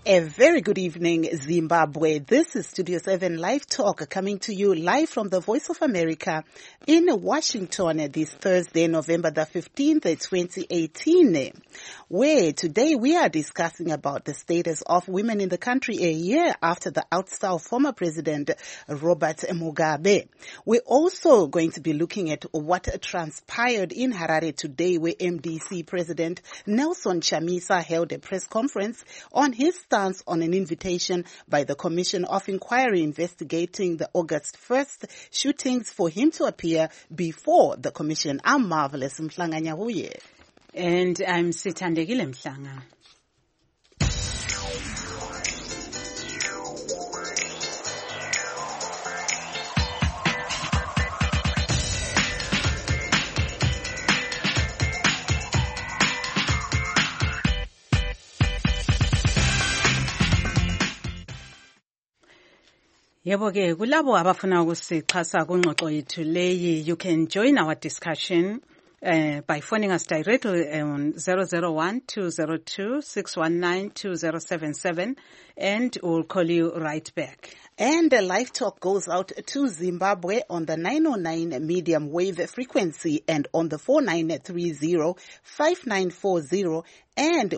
A very good evening, Zimbabwe. This is Studio 7 Live Talk coming to you live from the Voice of America in Washington this Thursday, November the 15th, 2018, where today we are discussing about the status of women in the country a year after the ouster of former President Robert Mugabe. We're also going to be looking at what transpired in Harare today, where MDC President Nelson Chamisa held a press conference on his stance on an invitation by the Commission of Inquiry investigating the August 1st shootings for him to appear before the Commission. I'm Marvelous Mhlanga Nyahuye. And I'm Sithandekile Mhlanga. Yebo ke kulabo abafuna ukusixhasa kungxoxo yethu leyi, you can join our discussion by phoning us directly on 001-202-619-2077 and we'll call you right back. And the live talk goes out to Zimbabwe on the 909 medium wave frequency and on the 4930-5940 and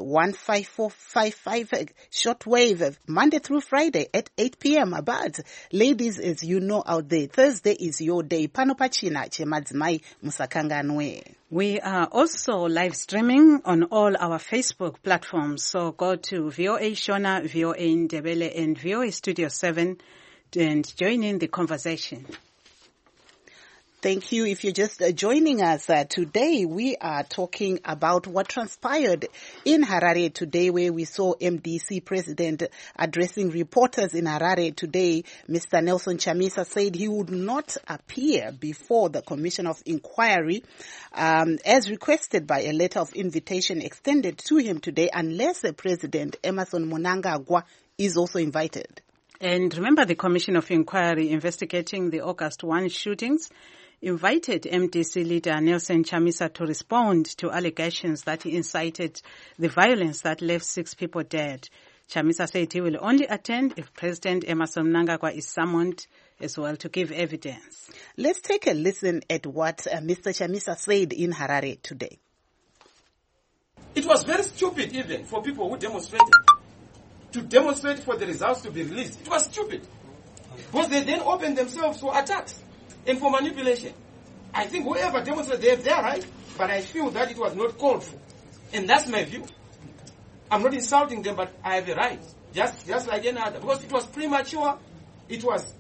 15455 shortwave Monday through Friday at 8 p.m. But ladies, as you know out there, Thursday is your day. Panopachina chemadzimai musakanganwe. We are also live streaming on all our Facebook platforms. So go to VOA Shona, VOA Ndebele, and VOA Studio 7 and join in the conversation. Thank you. If you're just joining us today, we are talking about what transpired in Harare today, where we saw MDC President addressing reporters in Harare today. Mr. Nelson Chamisa said he would not appear before the Commission of Inquiry as requested by a letter of invitation extended to him today, unless the President Emmerson Mnangagwa is also invited. And remember, the Commission of Inquiry investigating the August 1 shootings invited MDC leader Nelson Chamisa to respond to allegations that he incited the violence that left 6 people dead. Chamisa said he will only attend if President Emmerson Mnangagwa is summoned as well to give evidence. Let's take a listen at what Mr. Chamisa said in Harare today. It was very stupid even for people who demonstrated to demonstrate for the results to be released. It was stupid because they then opened themselves for attacks and for manipulation. I think whoever demonstrated, they have their right, but I feel that it was not called for. And that's my view. I'm not insulting them, but I have a right, just like any other, because it was premature, it was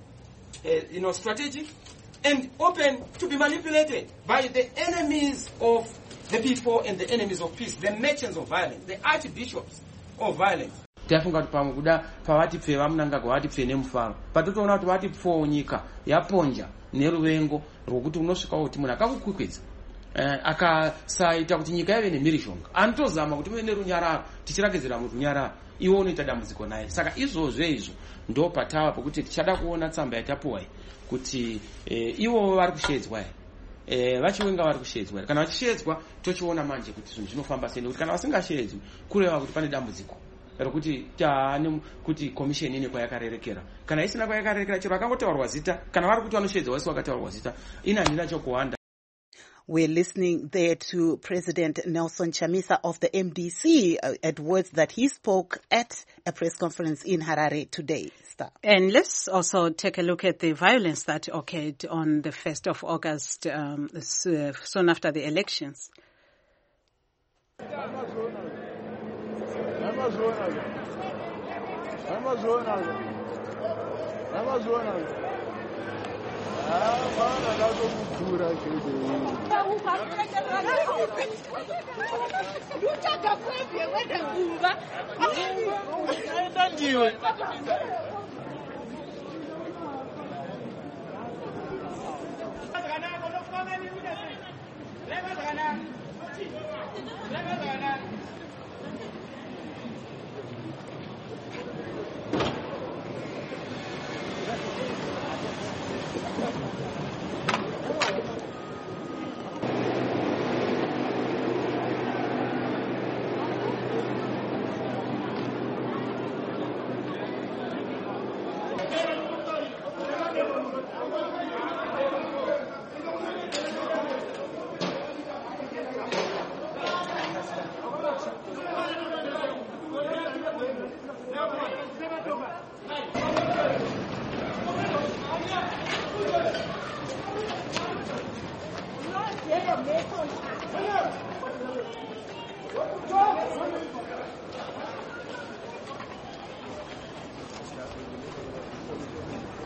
strategic, and open to be manipulated by the enemies of the people and the enemies of peace, the merchants of violence, the archbishops of violence. Tafunga pamu kuda pawati pfe vamunangagwa vati pfe nemufaro patotoona kuti vati pfowo nyika yaponja neruvengo rwokuti unosvika kuti munhu akakukwikwidza akasaita kuti nyika yave nemhirizhonga anotozama kuti muve nerunyararo tichirakedzera murunyararo iwo unoita dambudziko naye. Saka izvozvo izvo ndo patava pokuti tichada kuona tsamba yatapuwa kuti ivo vari kushedzwa vachiwenga vari kushedzwa kana vachishedzwa tochiona manje kuti zvinhu zvinofamba sei, nekuti kana vasingashedzwi kureva kuti pane dambudziko rokuti kuti commission ine kwayakarerekera kana isina kwayakarerekera chero akangotaurwa zita kana vari kuti vanoshedza wese wakataurwa zita ina handina chokuwanda. We're listening there to President Nelson Chamisa of the MDC at words that he spoke at a press conference in Harare today. And let's also take a look at the violence that occurred on the 1st of August, soon after the elections.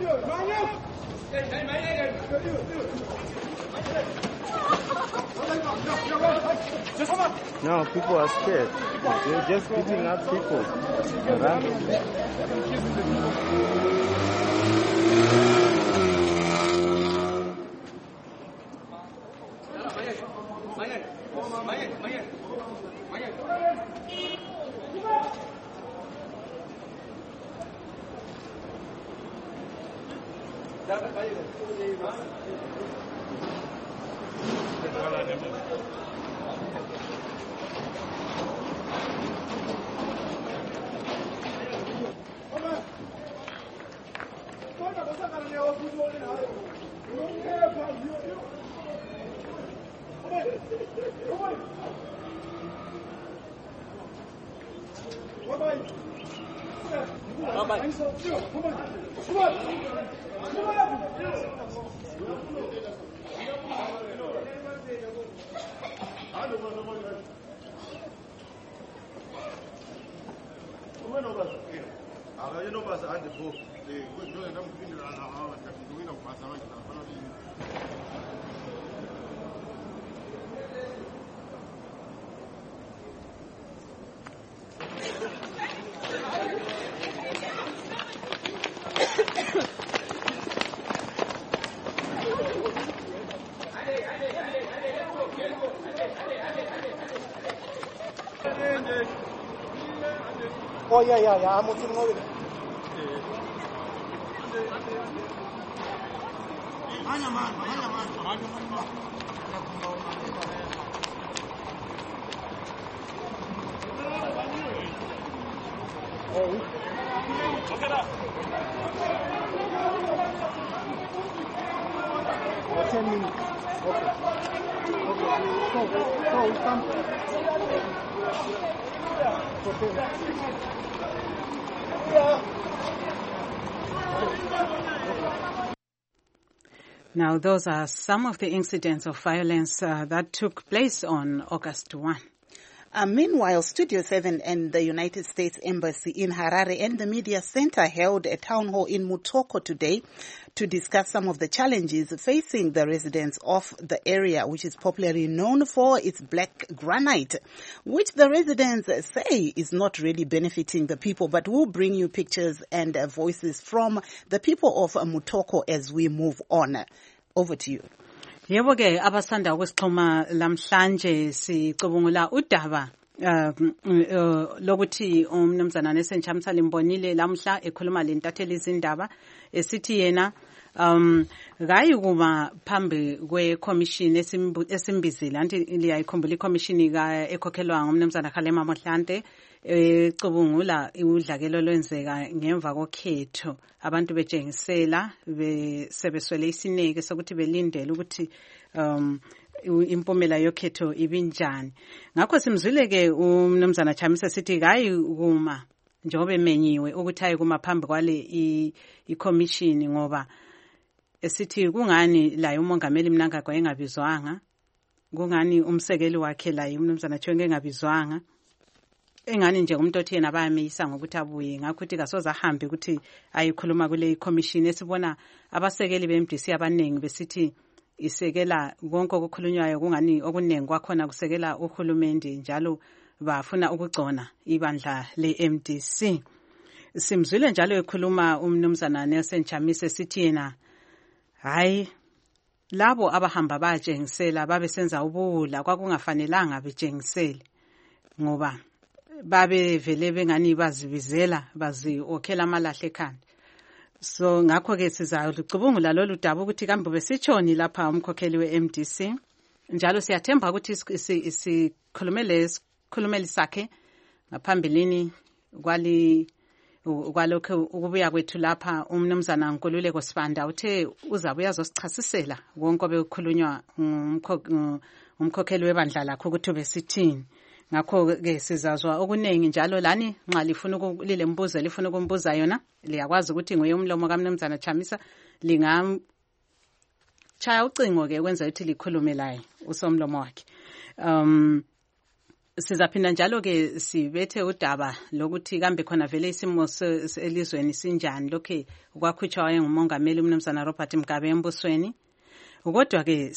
Now people are scared. They're just beating up people. Oh yeah. I'm looking over there. Oh, 10 minutes. Okay. So we come. Now, those are some of the incidents of violence that took place on August 1. Meanwhile, Studio 7 and the United States Embassy in Harare and the Media Center held a town hall in Mutoko today to discuss some of the challenges facing the residents of the area, which is popularly known for its black granite, which the residents say is not really benefiting the people. But we'll bring you pictures and voices from the people of Mutoko as we move on. Over to you. Yebo ke abasanda ukusixhuma lamhlanje sicubungula udaba lokuthi umnumzana Nesentshamisa limbonile lamhla ekhuluma lentatheli izindaba esithi yena gayi kuma phambi kweCommission esimbizile anti liyayikhumbula iCommission ekhokhelwa ngumnumzana Kgalema Mohlante ecubungula udlakelo lwenzeka ngemva kokhetho abantu betshengisela sebeswele isineke sokuthi belindele ukuthi impumela yokhetho ibinjani. Ngakho simzwile ke umnumzana Chamisa sithi hayi kuma njengoba emenyiwe ukuthi hayi kuma phambi kwale iCommission ngoba esithi kungani la umongameli Mnangagwa engabizwanga, kungani umsekeli wakhe la umnumzana Chwenge engabizwanga, engani nje umuntu othi yena bayamisa ngokuthi abuye. Ngakho uthi kasoza ahambe ukuthi ayikhuluma kule commission esibona abasekeli beMDC abanengi besithi isekela konke okukhulunywayo kungani okunengi kwakhona kusekela uhulumende njalo bafuna ukugcona ibandla leMDC. Simzwile njalo ekhuluma umnumzana Nelson Chamisa sithi yena hayi labo abahamba bajengisela babesenza ubula kwakungafanelanga bejengisele ngoba babe vele bengani bazibizela bazi okhela amalahle ekhanda. So ngakho ke sizacubungula lolu daba ukuthi kambe besitshoni lapha umkhokheli weMDC njalo siyathemba ukuthi isikhulumeli sakhe ngaphambilini kwalokho ukubuya kwethu lapha umnumzana Nkululeko Sibanda uthe uzabe uyazosichasisela konke obekukhulunywa umkhokheli webandla lakho ukuthi besithini. Ngakho ke sizazwa okunengi njalo lani nxa lifuna lile mbuzo lifuna ukumbuza yona liyakwazi ukuthi nguye umlomo kaMnumzana Chamisa lingam chaya ucingo ke kwenza ukuthi likhulume laye usomlomo wakhe. Sizaphinda njalo ke sibethe udaba lokuthi kambe khona vele isimo elizweni sinjani lokho kwakhutshwa ngumongameli uMnumzana Robert Mugabe embusweni. Kodwa ke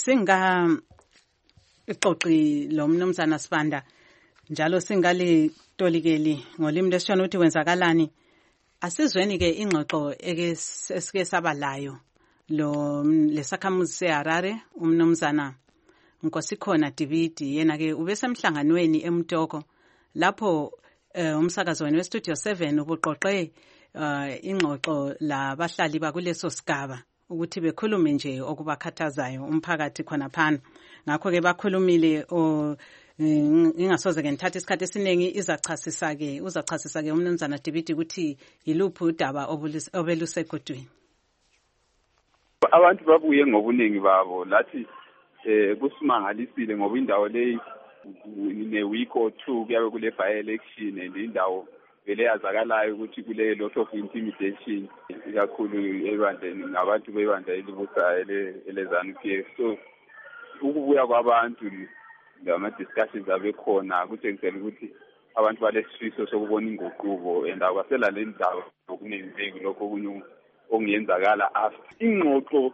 ixoxi lo Mnumzana Sibanda njalo singale tolikeli ngolimi lesishona ukuthi wenzakalani. Asizweni ke ingxoxo esike sabalayo lo lesakhamuzi seHarare uMnumzana Nkosikhona Dibidi yena ke ubesemhlanganweni eMtoko lapho umsakazweni weStudio 7 ubuqoqe ingxoxo labahlali bakuleso sigaba ukuthi bekhulume nje okubakhathazayo umphakathi khona phana. Ngakho ke bakhulumile ingasoze ke ngithatha isikhathi esiningi uzachasisa ke uMnumzana Dibidi ukuthi yiluphi udaba obelusegodweni. Abantu babuye ngobuningi babo lathi kusimangalisile ngoba indawo le ne week or two kuyabe kule by election and indawo vele yazakalayo ukuthi kule lot of intimidation kakhulu ebandleni ngabantu bebandla elibusayo eleZANU-PF. So ukubuya kwabantu lama discussions abekhona kutshengisela ukuthi abantu balesifiso sokubona inguquko and akwasela le ndawo okuningi lokho okunye ongiyenzakala after ingxoxo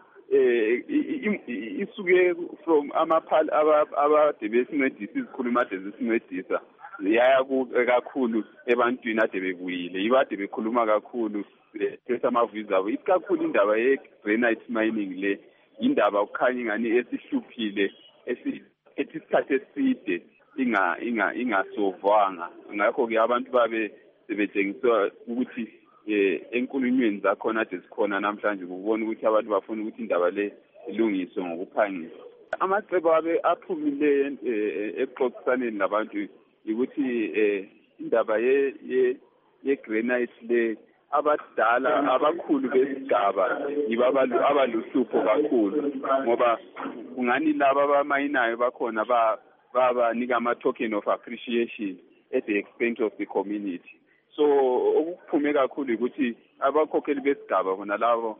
isuke from abade besincedisa izikhuluma ade zisincedisa yaya kakhulu ebantwini ade bekuyile ibade bekhuluma kakhulu bethetha amavisa abo ikakhulu indaba ye-granite mining le indaba okukhanya ingani esihluphile isikhathi eside ingasovwanga. Ngakho ke abantu babe sebetshengiswa ukuthi enkulumweni zakhona ade zikhona namhlanje ukubona ukuthi abantu bafuna ukuthi indaba le ilungiswe ngokuphangisa. Amacebo abe aphumile exoxisaneni labantu ukuthi indaba ye-granite le abadala abakhulu besigaba yibo abaluhlupho kakhulu ngoba ungani laba abamayinayo bakhona babanika ama-token of appreciation at the expense of the community. So okuphume kakhulu ukuthi abakhokheli besigaba bona labo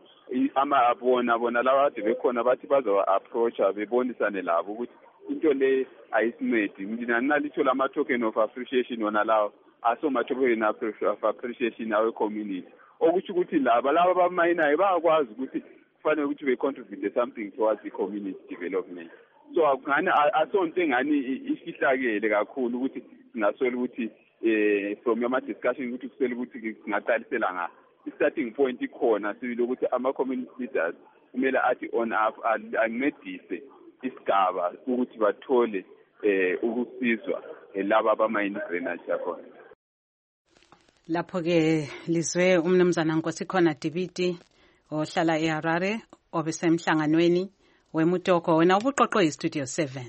bona laba ade bekhona bathi bazo-approacha bebonisane labo ukuthi into le ayisincedi. Mina nginalitho lama-token of appreciation wona lawo asoma-token of appreciation awe community okuthi ukuthi laba abamayinayo bayakwazi ukuthi kufanele ukuthi be-contribute something towards the community development. So ngani asonto engani ifihlakele kakhulu ukuthi singasola ukuthi from your discussion ukuthi kusele ukuthi singaqalisela nga starting point ikhona sibile ukuthi ama-community leaders kumele athi on ancedise isigaba ukuthi bathole ukusizwa laba abamayini-granite yakhona. Lapho ke lizwe uMnumzana Nkosikhona Dibidi ohlala eHarare obesemhlanganweni weMutoko wena ubuqoqwe iStudio 7.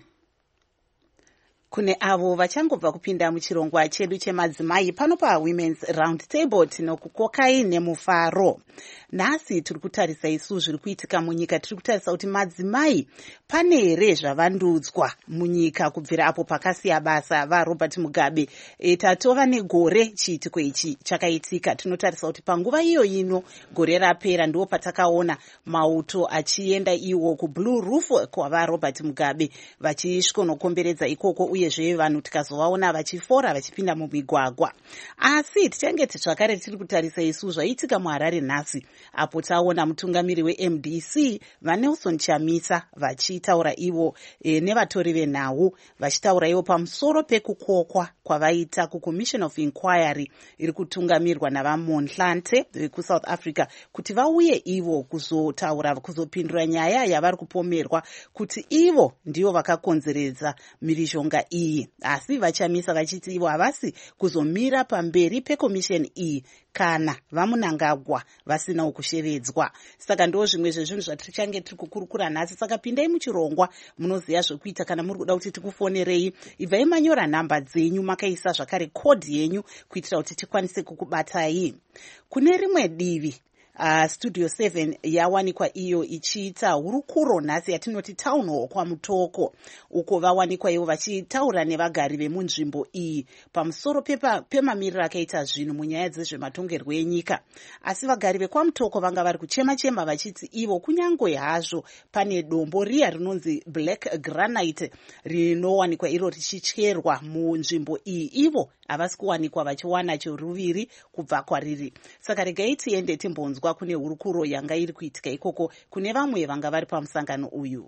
Kune avo vachangobva kupinda muchirongwa chedu chemadzimai pano paWomen's Round Table tinokukokai nemufaro. Nhasi tiri kutarisa isu zviri kuitika munyika, tiri kutarisa kuti madzimai pane here zvavandudzwa munyika kubvira apo pakasiya basa vaRobert Mugabe. Tatova negore chiitiko ichi chakaitika. Tinotarisa kuti panguva iyo ino gore rapera ndo patakaona mauto achienda iwo kuBlue Roof kwavaRobert Mugabe vachisvikonokomberedza ikoko uyezve vanhu tikazovaona vachifora vachipinda mumigwagwa. Asi tichengeti zvakare tiri kutarisa isu zvaitika muHarare nhasi apo taona mutungamiri weMDC vaNelson Chamisa vachitaura ivo nevatori venhau vachitaura ivo pamusoro pekukokwa kwavaita kuCommission of Inquiry iri kutungamirwa navaMonhlante vekuSouth Africa kuti vauye ivo kuzotaura kuzopindura nyaya yavari kupomerwa kuti ivo ndivo vakakonzeredza mhirizhonga iyi. Asi vaChamisa vachiti ivo havasi kuzomira pamberi peCommission iyi kana vamunangagwa vasina kushevedzwa. Saka ndo zvimwe zvezvinhu zvatichange tiri kukurukura nhasi. Saka pindai muchirongwa munoziva zvokuita. Kana muri kuda kuti tikufonerei, ibvai manyora nhamba dzenyu makaisa zvakare kodhi yenyu kuitira kuti tikwanise kukubatai. Kune rimwe divi Studio 7 yawanikwa iyo ichiita hurukuro nhasi yatinoti town hall kwaMutoko, uko vawanikwa ivo vachitaura nevagari vemunzvimbo iyi pamusoro pemamiriro akaita zvinhu munyaya dzezvematongerwo enyika. Asi vagari vekwaMutoko vanga vari kuchema-chema vachiti ivo kunyange hazvo pane dombo riya rinonzi black granite rinowanikwa iro richityerwa munzvimbo iyi, ivo havasi kuwanikwa vachiwana choruviri kubva kwariri. Saka regai tiende timbonzwa kune hurukuro yanga iri kuitika ikoko kune vamwe vanga vari pamusangano uyu.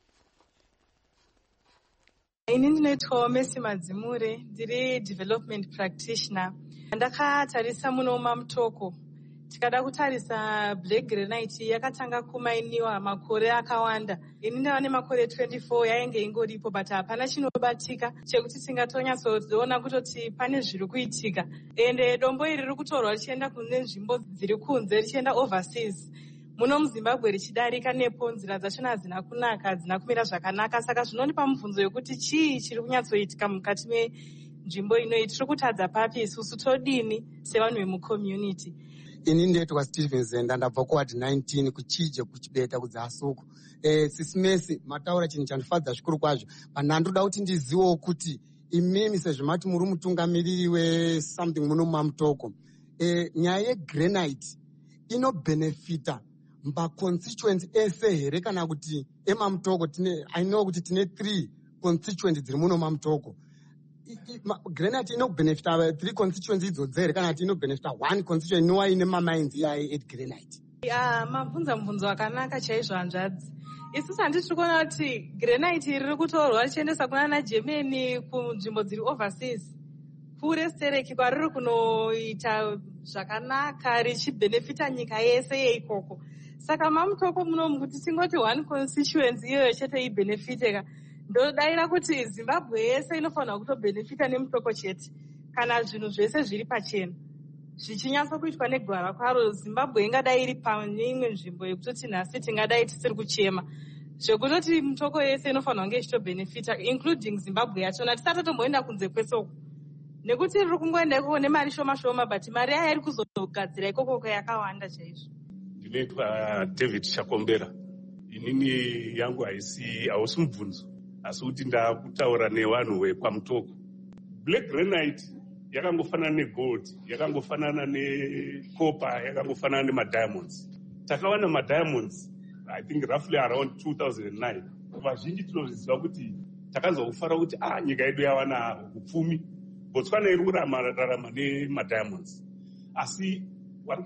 Ini ndinoitwa Messi Madzimure, ndiri development practitioner. Ndakatarisa muno maMutoko. Tikada kutarisa black granite yakatanga kumainiwa makore akawanda. Ini ndava nemakore 24 yainge ingoripo, but hapana chinobatika chekuti tingatonyatsoona kutoti pane zviri kuitika. Ende dombo iri riri kutorwa richienda kune nzvimbo dziri kunze richienda overseas. Muno muZimbabwe richidarika nepo nzira dzachona hadzina kunaka, hadzina kumira zvakanaka. Saka zvinondipa mubvunzo yokuti chii chiri kunyatsoitika mukati menzvimbo inoi. Tiri kutadza papi isusu, todini sevanhu vemucommunity? Ini ndetwa Stephen Zenda, ndabva kuward 19 kuchije kuchibeta kudzasuku. Sisi Messi mataura chinhu chandifadza zvikuru kwazvo. Ndoda kuti ndizivewo kuti imimi sezvimati muri mutungamiriri we-something muno muMutoko, nyaya yegranite inobenefita maconstituency ese here kana kuti emaMutoko? I know kuti tine 3 constituency dziri muno maMutoko. Granite inobenefita 3 constituency idzodzo here kana kuti inobenefita 1 constituency inova ine mamainzi iyaye granite? Mabvunza mubvunzo wakanaka chaizvo hanzvadzi. Isusu handiti tiri kuona kuti granite riri kutorwa richiendesa kuna Germany kunzvimbo dziri overseas, kure stereki kwariri kunoita zvakanaka richibenefita nyika yese yeikoko. Saka maMutoko munomu kuti tingoti 1 constituency iyoyo chete ibenefiteka, ndodaira kuti Zimbabwe yese inofanira kutobenefita neMutoko chete kana zvinhu zvese zviri pachena zvichinyatsa kuitwa negwara kwaro. Zimbabwe ingadai iri pane imwe nzvimbo yekutoti nhasi tingadai tisiri kuchema zvekutoti Mutoko yese inofanira kunge ichitobenefita, including Zimbabwe yachona. Tisatotomboenda kunze kwese uku nekuti riri kungoenda ikoko nemari shoma-shoma, but mari yaya iri kuzogadzira ikoko yakawanda chaizvo. Ndinoitwa David Chakombera. Inini yangu hausi mubvunzo, asi kuti ndakutaura nevanhu vekwaMutoko. Black granite yakangofanana negold, yakangofanana necopper, yakangofanana nemadiamonds. Takawana madiamonds I think roughly around 2009. Vazhinji tinozviziva kuti takanzwa kufara kuti nyika yedu yawana upfumi. Botswana iri kurarama nemadiamonds, asi vari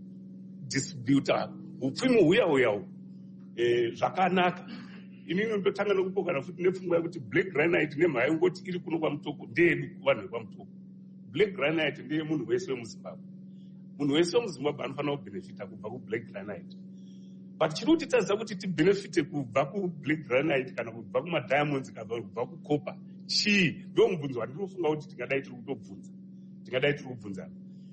kudisputa upfumi huya zvakanaka. Ini ndotanga nokupokana futi nepfungwa yekuti black granite nemhaya ngoti iri kuno kwaMutoko ndeyedu vanhu vekwaMutoko. Black granite ndeye munhu wese wemuZimbabwe. Munhu wese wemuZimbabwe anofanira kubenefita kubva kublack granite. But chiri kutitadza kuti tibenefite kubva kublack granite kana kubva kumadiamonds kana kubva kucopper chii? Ndo mubvunzo wandinofunga kuti tingadai tiri kubvunzana.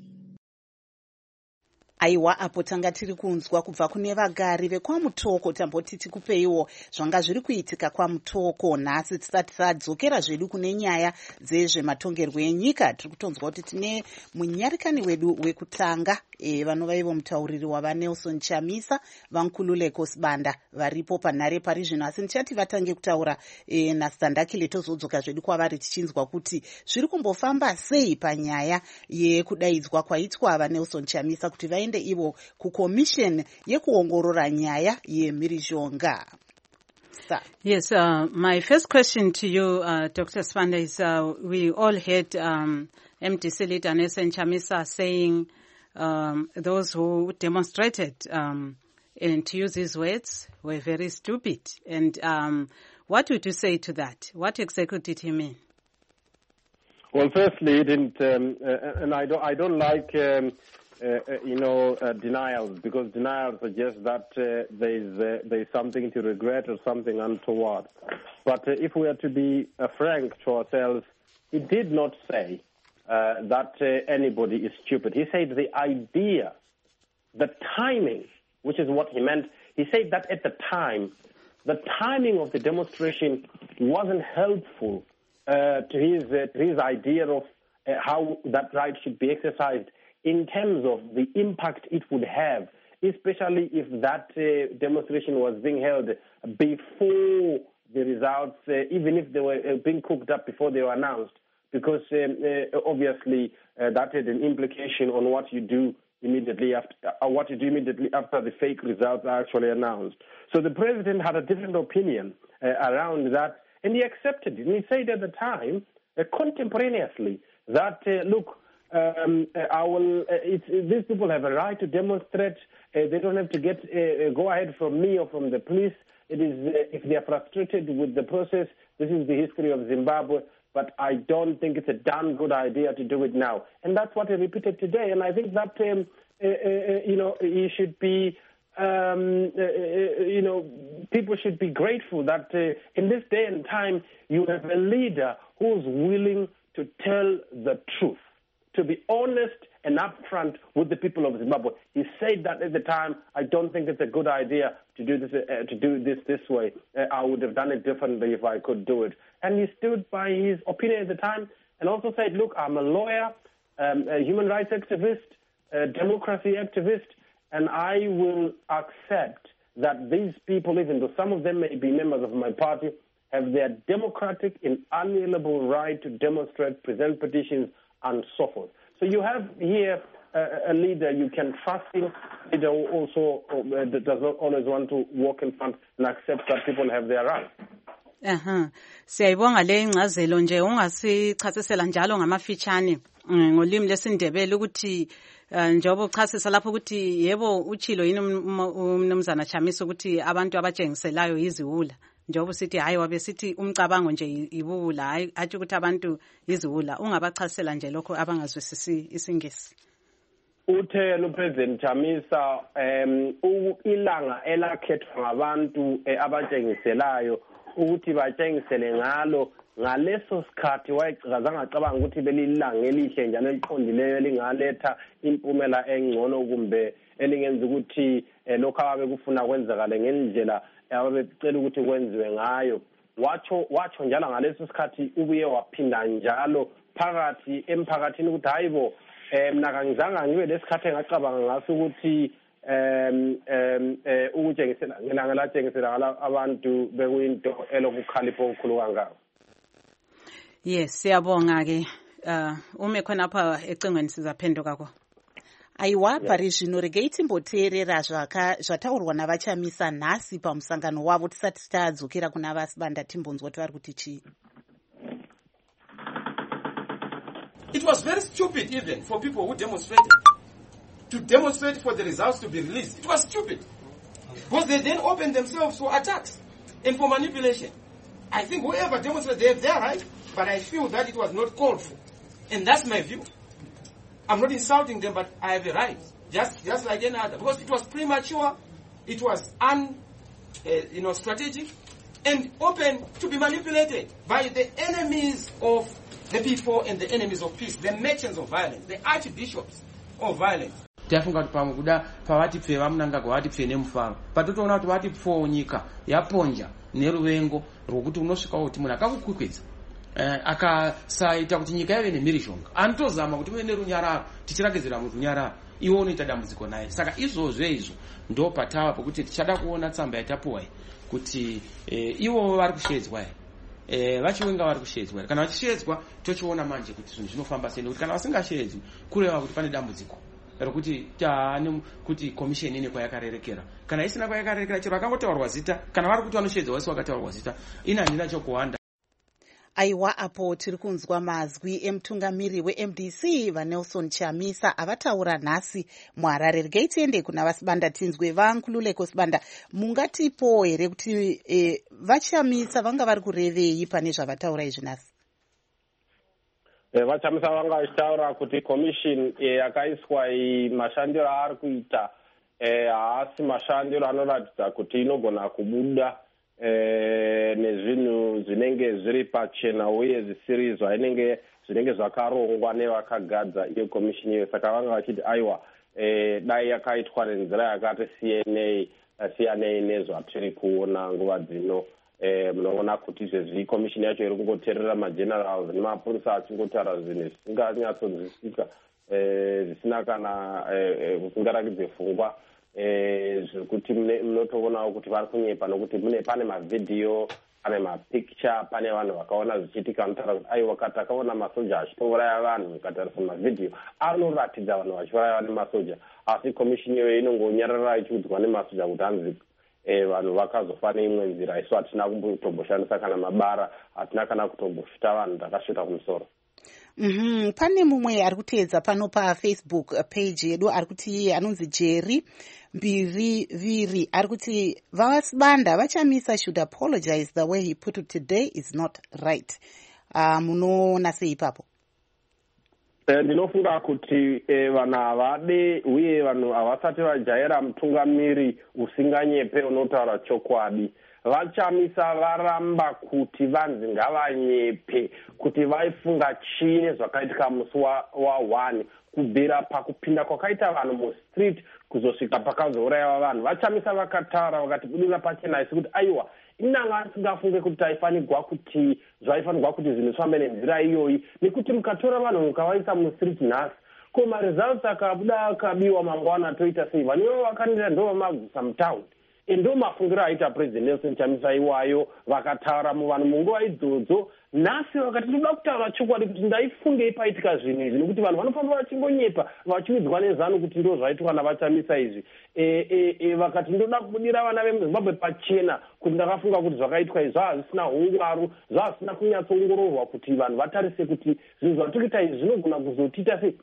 Aiwa, apo tanga tiri kunzwa kubva kune vagari vekwaMutoko. Tamboti tikupeiwo zvanga zviri kuitika kwaMutoko nhasi tisati tadzokera zvedu kune nyaya dzezvematongerwo enyika. Tiri kutonzwa kuti tine munyarikani wedu wekutanga vanova ivo mutauriri wava Nelson Chamisa vaNkululeko Sibanda varipo panhare pari zvino, asi ndichati vatange kutaura naStandakile tozodzoka zvedu kwavari tichinzwa kuti zviri kumbofamba sei panyaya yekudaidzwa kwaitwa vaNelson Chamisa kuti vaende ivo kukomisheni yekuongorora nyaya yemhirizhonga. Yes, my first question to you, Dr. Sibanda, is we all heard MDC leader Nelson Chamisa saying those who demonstrated, and to use his words, were very stupid. And what would you say to that? What exactly did he mean? Well, firstly, he didn't, and I don't like, denials, because denials suggest that there's something to regret or something untoward. But if we are to be frank to ourselves, he did not say that anybody is stupid. He said the idea, the timing, which is what he meant. He said that at the time, the timing of the demonstration wasn't helpful to his idea of how that right should be exercised in terms of the impact it would have especially if that demonstration was being held before the results, even if they were being cooked up before they were announced, because obviously that had an implication on what you do immediately after the fake results are actually announced. So the president had a different opinion around that, and he accepted it. And he said at the time, contemporaneously, that look, these people have a right to demonstrate. They don't have to get go ahead from me or from the police. It is if they are frustrated with the process. This is the history of Zimbabwe. But I don't think it's a damn good idea to do it now. And that's what he repeated today. And I think that, he should be, people should be grateful that in this day and time, you have a leader who's willing to tell the truth, to be honest and upfront with the people of Zimbabwe. He said that at the time, I don't think it's a good idea to do this way. I would have done it differently if I could do it. And he stood by his opinion at the time and also said, look, I'm a lawyer, a human rights activist, a democracy activist, and I will accept that these people, even though some of them may be members of my party, have their democratic, inalienable right to demonstrate, present petitions, and so forth. So you have here a leader you can trust in, a leader who also does not always want to walk in front and accept that people have their rights. Siyayibonga le incazelo nje ungasichasisela njalo ngamafitshane ngolimi lesindebele ukuthi njengoba uchasisa lapho ukuthi yebo uchilo yini umnumzana Chamisa ukuthi abantu abatshengiselayo iziwula njengoba sithi hayi wabe sithi umcabango nje ibuwula hayi athi ukuthi abantu iziwula ungabachasisela nje lokho abangazwisisi isingisi. Uthe uPresident Chamisa ilanga elakhethwa ngabantu abatshengiselayo ukuthi batshengisele ngalo ngaleso sikhathi wayecabanga ukuthi belilanga elihle njalo eliqondileyo lingaletha impumela engcono kumbe elingenza ukuthi lokho abekufuna kwenzakale ngendlela ababecela ukuthi kwenziwe ngayo. Watsho njalo ngaleso sikhathi ubuye waphinda njalo phakathi emphakathini ukuthi hayibo mina kangizange ngibe lesikhathi engacabanga ngaso ukuthi ukutshengisela ngelanga latshengisela abantu bekuyinto elokukhalipha okukhulu kangako. Yes, siyabonga ke ume khonapha ecingweni sizaphenduka ko. Aiwa pari zvino regai timboteerera zvataurwa navaChamisa nhasi pamusangano wavo tisati tadzokera kuna vasibanda timbonzwa kuti vari kuti chii. It was very stupid even for people who demonstrated to demonstrate for the results to be released. It was stupid because they then opened themselves for attacks and for manipulation. I think whoever demonstrated, they have their right, but I feel that it was not called for. And that's my view. I'm not insulting them, but I have a right, just like any other, because it was premature, it was strategic, and open to be manipulated by the enemies of the people and the enemies of peace, the merchants of violence, the archbishops of violence. Tafunga kuti pamwe kuda pavati pfe vamunanga kwavati pfe nemufaro patotoona kuti vati pfowo nyika yaponja neruvengo rwokuti unosvika kuti munhu akakukwikwiza akasaita kuti nyika yave nemhirizhonga anotozama kuti muve nerunyararo tichiragedzera murunyararo iwo unoita dambudziko naye. Saka izvozvo ndo patava pokuti tichada kuona tsamba yatapuwa kuti ivo vari kushedzwa vachiwenga vari kushedzwa kana vachishedzwa tochiona manje kuti zvinhu zvinofamba sei nekuti kana vasingashedzwi kureva kuti pane dambudziko rokuti kuti komisheni ine kwayakarerekera kana isina kwayakarerekera chero vakangotaurwa zita kana vari kuti vanoshedzwa vasi vakataurwa zita ina handina chokuwanda. Aiwa apo tiri kunzwa mazwi emutungamiri weMDC vaNelson Chamisa avataura nhasi muHarare. Regai tiende kuna vasibanda tinzwe vankululeko sibanda mungatipo here kuti vaChamisa vanga vari kurevei pane zvavataura izvi nhasi. VaChamisa vanga vachitaura kuti commission yakaiswa mashandiro aari kuita haasi mashandiro anoratidza kuti inogona kubuda nezvinhu zvinenge zviri pachena uye zvisiri zvinenge zvakarongwa nevakagadza iyo commission iyo. Saka vanga vachiti aiwa dai yakaitwa nenzira yakati siyanei nezvatiri kuona nguva dzino. Munoona kuti izvezvi commission yacho iri kungoteerera magenerals nemapurisa achingotaura zvinhu zvisinganyatsonzwisika zvisina kana kusingarakidze pfungwa zvekuti munotoona kuti vari kunyepa nokuti pane mavidhiyo, pane mapicture, pane vanhu vakaona zvichiitika vanotaura kuti aiwa kati akaona masoja achitouraya vanhu mukatarisa mavidhiyo anoratidza vanhu vachiuraya nemasoja, asi komishini iyoyo inongonyarara ichiudzwa nemasoja kuti hanzi vanhu vakazofa neimwe nzira, isu hatina kutomboshandisa kana mabara, hatina kana kutombosvita vanhu, takasvita kumusoro. Pane mumwe ari kuteedza pano paFacebook page yedu ari kuti anonzi Jerry Mbiriviri ari kuti Vasibanda vachamisa should apologize, the way he put it today is not right. Munoona sei ipapo? Ndinofunga kuti vanhu havade uye vanhu havasati vajaira mutungamiri usinganyepe unotaura chokwadi. Vachamisa varamba kuti vanzi ngavanyepe, kuti vaifunga chii zvakaitika musi wa1 kubvira pakupinda kwakaita vanhu mustreet kuzosvika pakazourayiwa vanhu. Vachamisa vakataura vakati budira pachena isi kuti aiwa inanga asingafunge kuti zvaifanirwa kuti zvinhu zvifambe nenzira iyoyi, nekuti mukatora vanhu mukavaisa mustreet nhasi ko maresults akabuda akabiwa mangwana toita sei? Vanhu vakanira ndo vamabvisa mutaundi. Endo mafungiro aita President Nelson Chamisa iwayo vakataura muvanhu munguva idzodzo. Nhasi vakati toda kutaura chokwadi kuti ndaifungei paitika zvinhu izvi, nekuti vanhu vanofamba vachingonyepa vachiudzwa nezano kuti ndo zvaitwa navachamisa izvi. Vakati ndoda kubudira vana vemuZimbabwe pachena kuti ndakafunga kuti zvakaitwa izvi zvazvisina ungwaru, zvazvisina kunyatsoongororwa kuti vanhu vatarise kuti zvinhu zvatikuita izvi zvinogona kuzotiita sei,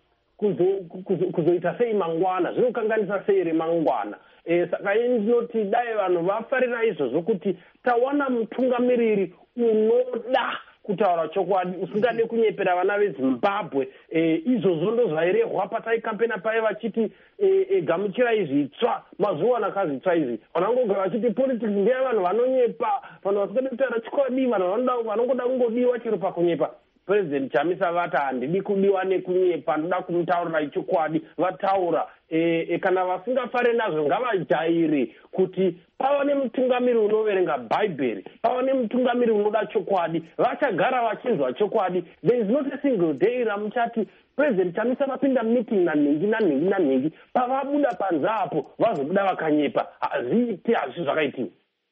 kuzoita sei mangwana, zvinokanganisa sei remangwana. Saka inoti dai vanhu vafarira izvozvo kuti tawana mutungamiriri unoda kutaura chokwadi, usingade kunyepera vana veZimbabwe. Izvozvo ndo zvairehwa pataikampena paye vachiti gamuchirai zvitsva, mazuva akazvitsva izvi. Vanongogara vachiti politics ndeyavanhu vanonyepa, vanhu vasingade kutaura chokwadi, vanhu vanongoda kungodiwa chero pakunyepa. President Chamisa vati handidi kudiwa nekunyepa, ndoda kumutaurira chokwadi. Vataura kana vasingafare nazvo ngavajaire kuti pava nemutungamiri unoverenga bhaibheri, pava nemutungamiri unoda chokwadi, vachagara vachinzwa chokwadi. There is not a single day ramuchati President Chamisa vapinda meeting nanhingi pavabuda panze apo vazobuda vakanyepa. Hazviiti, hazvisi zvakaitiwa.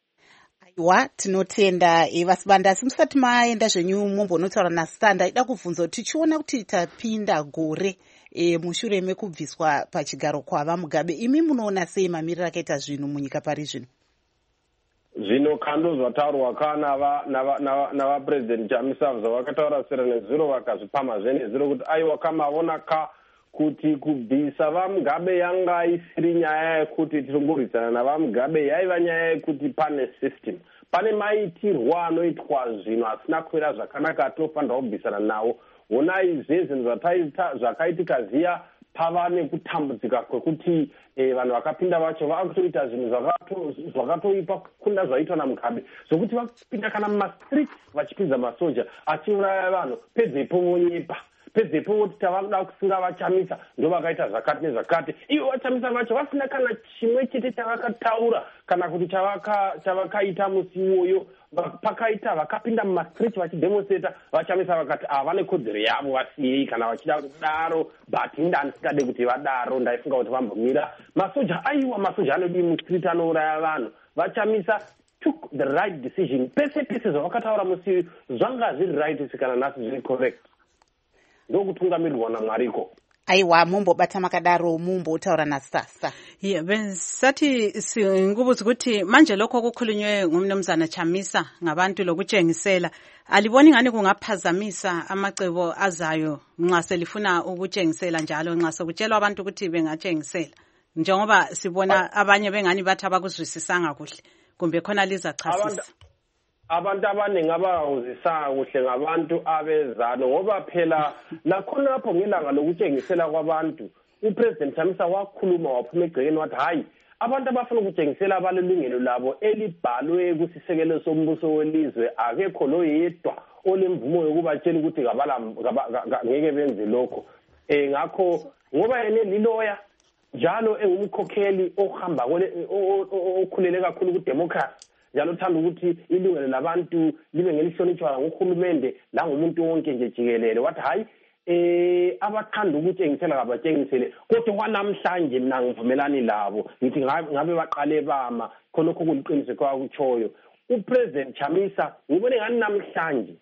Aiwa, tinotenda Vasibanda, asi musati maenda zvenyu mumbonotaura naStanda, ndaida kubvunza kuti tichiona kuti tapinda gore mushure mekubviswa pachigaro kwava Mugabe, imi munoona sei mamiriro akaita zvinhu munyika pari zvino? Zvino kando zvataurwa kana navaPresident Chamisa zvavakataura sera nezuro vakazvipama zvenezuro kuti aiwa kamavona kuti kubvisa vaMugabe yanga isiri nyaya yekuti tirongorwisana navaMugabe, yaiva nyaya yekuti pane system, pane maitirwa anoitwa zvinhu asina kuira zvakanaka atofanira kubvisana nawo. Honai zvinhu zvakaitika ziya pava nekutambudzika kwekuti vanhu vakapinda vacho vakutoita zvinhu zvakatoipa kunda zvaitwa naMugabe, zvokuti vapinda kana mumastreet vachipinza masoja achiuraya vanhu, pedzepo vonyepa, pedzepo voti tavakuda kusunga vaChamisa ndo vakaita zvakati nezvakati. Ivo vaChamisa vacho vasina kana chimwe chete chavakataura kana kuti chavakaita musi iwoyo. Pakaita vakapinda mumastreet vachidemonstrata, vaChamisa vakati vane kodzero yavo vasiyei kana vachida kudaro, but inda ndisingade kuti vadaro, ndaifunga kuti vambomira. Masoja aiwa, masoja anodi mustreet anouraya vanhu. vaChamisa took the right decision. Pese zvavakataura musi zvanga zviri right kana nhasi zviri correct. Ndokutungamirwa naMwariko. Aiwa, mumbobata makadaro mumbotaura naSasa. Bengisathi singubuza ukuthi manje lokho kukhulunywe ngumnumzana Chamisa ngabantu lokutshengisela, aliboni ngani kungaphazamisa amacebo azayo nxa selifuna ukutshengisela njalo, nxa sokutshelwa abantu ukuthi bengatshengisela, njengoba sibona abanye bengani bathi abakuzwisisanga kuhle, kumbe khona lizachasisa? Abantu abaningi abawuzisanga kuhle ngabantu abezano, ngoba phela nakhonapho ngelanga lokutshengisela kwabantu uPresident Chamisa wakhuluma waphuma egcekeni wathi hayi, abantu abafuna ukutshengisela abalilungelo labo elibhalwe kusisekelo sombuso welizwe akekho loyedwa olemvumo yokubatshela ukuthi ngeke benze lokho. Ngakho ngoba yena liloya njalo engumkhokheli ohamba okhulele kakhulu kudemocracy, njalo uthanda ukuthi ilungelo labantu libe ngelihlonitshwa nguhulumende langumuntu wonke nje jikelele, wathi hayi abathanda ukutshengisela kabatshengisele kodwa kwanamhlanje mina ngivumelani labo ngithi ngabe baqale bama khonokho kuliqiniso kwakutshoyo uPresident Chamisa ngibone ngani namhlanje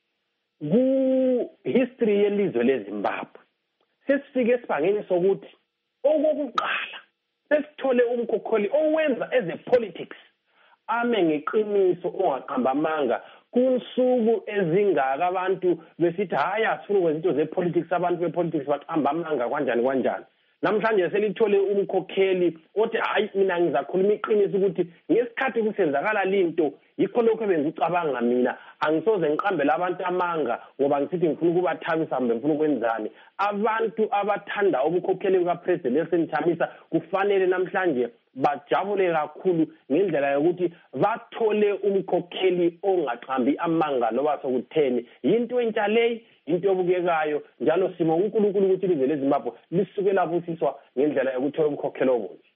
ku history yelizwe leZimbabwe sesifike esibangeni sokuthi okokuqala sesithole umkhokheli owenza politics ame ngeqiniso ongaqamba amanga kunsuku ezingaka abantu besithi hayi asifuna ukwenza into zepolitics abantu bepolitics baqamba amanga kanjani namhlanje selithole umkhokheli othi hayi mina ngizakhuluma iqiniso ukuthi ngesikhathi kusenzakala linto yikho lokho ebenza ucabanga mina angisoze ngiqambele abantu amanga ngoba ngisithi ngifuna ukubathabisa mbe ngifuna ukwenzani abantu abathanda ubukhokheli bukaPresident Nelson Chamisa kufanele namhlanje bajabule kakhulu ngendlela yokuthi bathole umkhokheli ongaqambi amanga loba sokutheni into entsha leyi into obukekayo njalo simo uNkulunkulu ukuthi ilizwe leZimbabwe lisukela busiswa ngendlela yokuthola umkhokheli obunje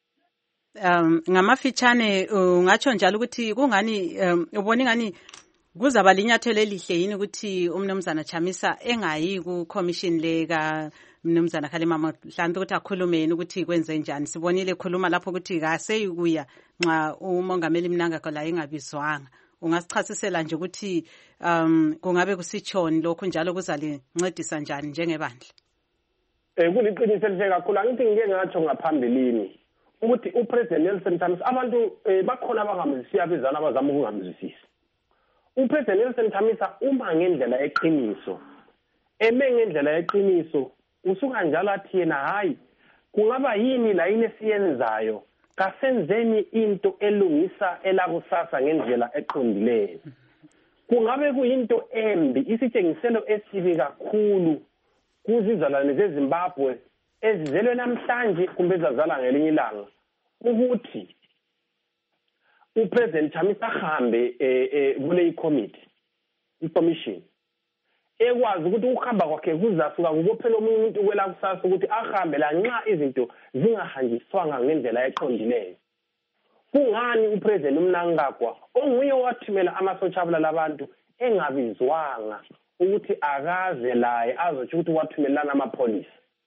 ngamafitshane ungatsho njalo ukuthi kungani ubona ngani kuzaba linyathelo elihle yini ukuthi umnumzana Chamisa engayi ku commission leka mnumzana Kgalema Motlanthe ukuthi akhulumeni ukuthi kwenze njani sibonile khuluma lapho ukuthi kaseyikuya nxa umongameli Mnangagwa la engabizwanga ungasichasisela nje ukuthi kungabe kusitshoni lokho njalo kuzalincedisa njani njengebandla kuliqiniso elihle kakhulu angithi ngike ngatsho ngaphambilini ukuthi uPresident Nelson Chamisa abantu bakhona abangamzwisisi abezana abazama ukungamzwisisi uPresident Nelson Chamisa uma ngendlela eqiniso ngendlela eqiniso usuka njalo athi yena hayi kungaba yini la yini esiyenzayo kasenzeni into elungisa elakusasa ngendlela eqondileyo kungabe kuyinto embi isitshengiselo esibi kakhulu kuzizalwane zeZimbabwe ezizelwe namhlanje kumbe ezazala ngelinye ilanga ukuthi uPresident Chamisa ahambe kule i-commission ekwazi ukuthi ukuhamba kwakhe kuzasuka kubophela umuntu kwela kusasa ukuthi ahambe la nxa izinto zingahanjiswanga ngendlela eqondileyo kungani uPresident Mnangagwa onguye wathumela amasotsha labantu engabizwanga ukuthi akaze laye azotsho ukuthi wathumelana amapholisa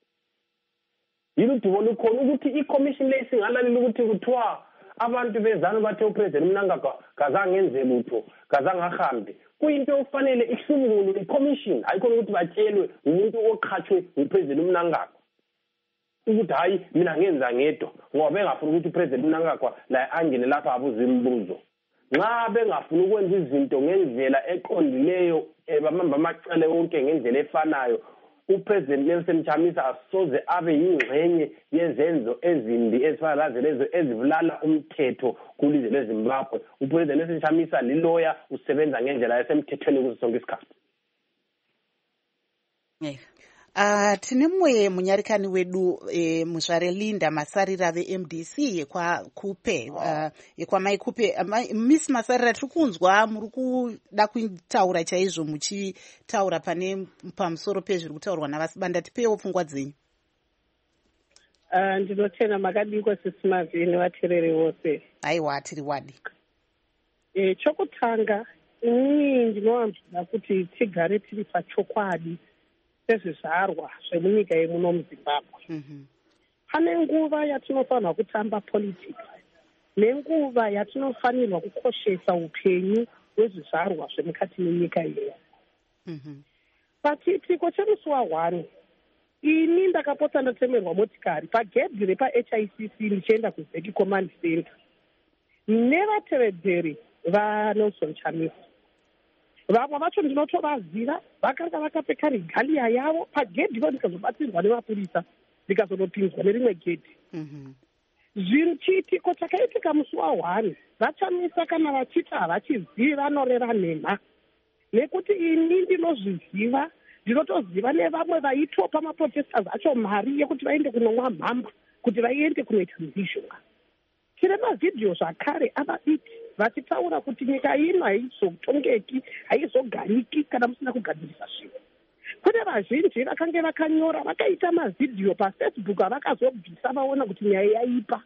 yilutho olukhona ukuthi i-commission le singalalela ukuthi kuthiwa abantu bezana bathe uPresident Mnangagwa kazange enze lutho kazange ahambe kuyinto ofanele ihlungulu i-commission ayikhona ukuthi batshelwe umuntu oqhatshwe uPresident Mnangagwa ukuthi hayi mina ngenza ngedwa ngoba bengafuna ukuthi uPresident Mnangagwa la angene lapha abuze imibuzo nxa bengafuna ukwenza izinto ngendlela eqondileyo bamamba amacala wonke ngendlela efanayo uPresident Nelson Chamisa asoze abe yingxenye yezenzo ezimbi ezifana lezo ezibulala umthetho kulizwe leZimbabwe uPresident Nelson Chamisa liloya usebenza ngendlela yasemthethweni kuzo sonke isikhathi tine mumwe munyarikani wedu muzvare Linda Masarira veMDC yekwamai Kupe Miss Masarira tiri kunzwa muri kuda kutaura chaizvo muchitaura pamusoro pezviri kutaurwa navasibanda tipewo pfungwa dzenyu ndinotenda makadikwa sisimavi nevateereri vose aiwa tiri wadi chokutanga inini ndinowanzira kuti tigare tiri pachokwadi sezvizvarwa zvemunyika yemuno muZimbabwe. Pane nguva yatinofanirwa kutamba politics nenguva yatinofanirwa kukoshesa upenyu hwezvizvarwa zvemukati menyika yedu. Pachiitiko chemusi wa1 ini ndakapota ndatemerwa motikari pagedhi repaHICC ndichienda kuZeki Command Center nevatevedzeri vaNelson Chamisa. Vamwe vacho ndinotovaziva vakanga vakapfeka regalia yavo pagedhipo ndikazobatsirwa nevapurisa ndikazonopinzwa nerimwe gedhi. Chiitiko chakaitika musi wa1 vaChamisa kana vachiti havachizivi vanoreva nhema nekuti ini ndinozviziva ndinotoziva nevamwe vaitopa maprotesters acho mari yekuti vaende kunomwa mhamba kuti vaende kunoita mhizhonga. Tine mavhidhiyo zvakare avadiki vachitaura kuti nyika ino haizotongeki haizogariki kana musina kugadzirisa zvinhu. Kune vazhinji vakange vakanyora vakaita mavhidhiyo paFacebook avakazobvisa vaona kuti nyaya yaipa.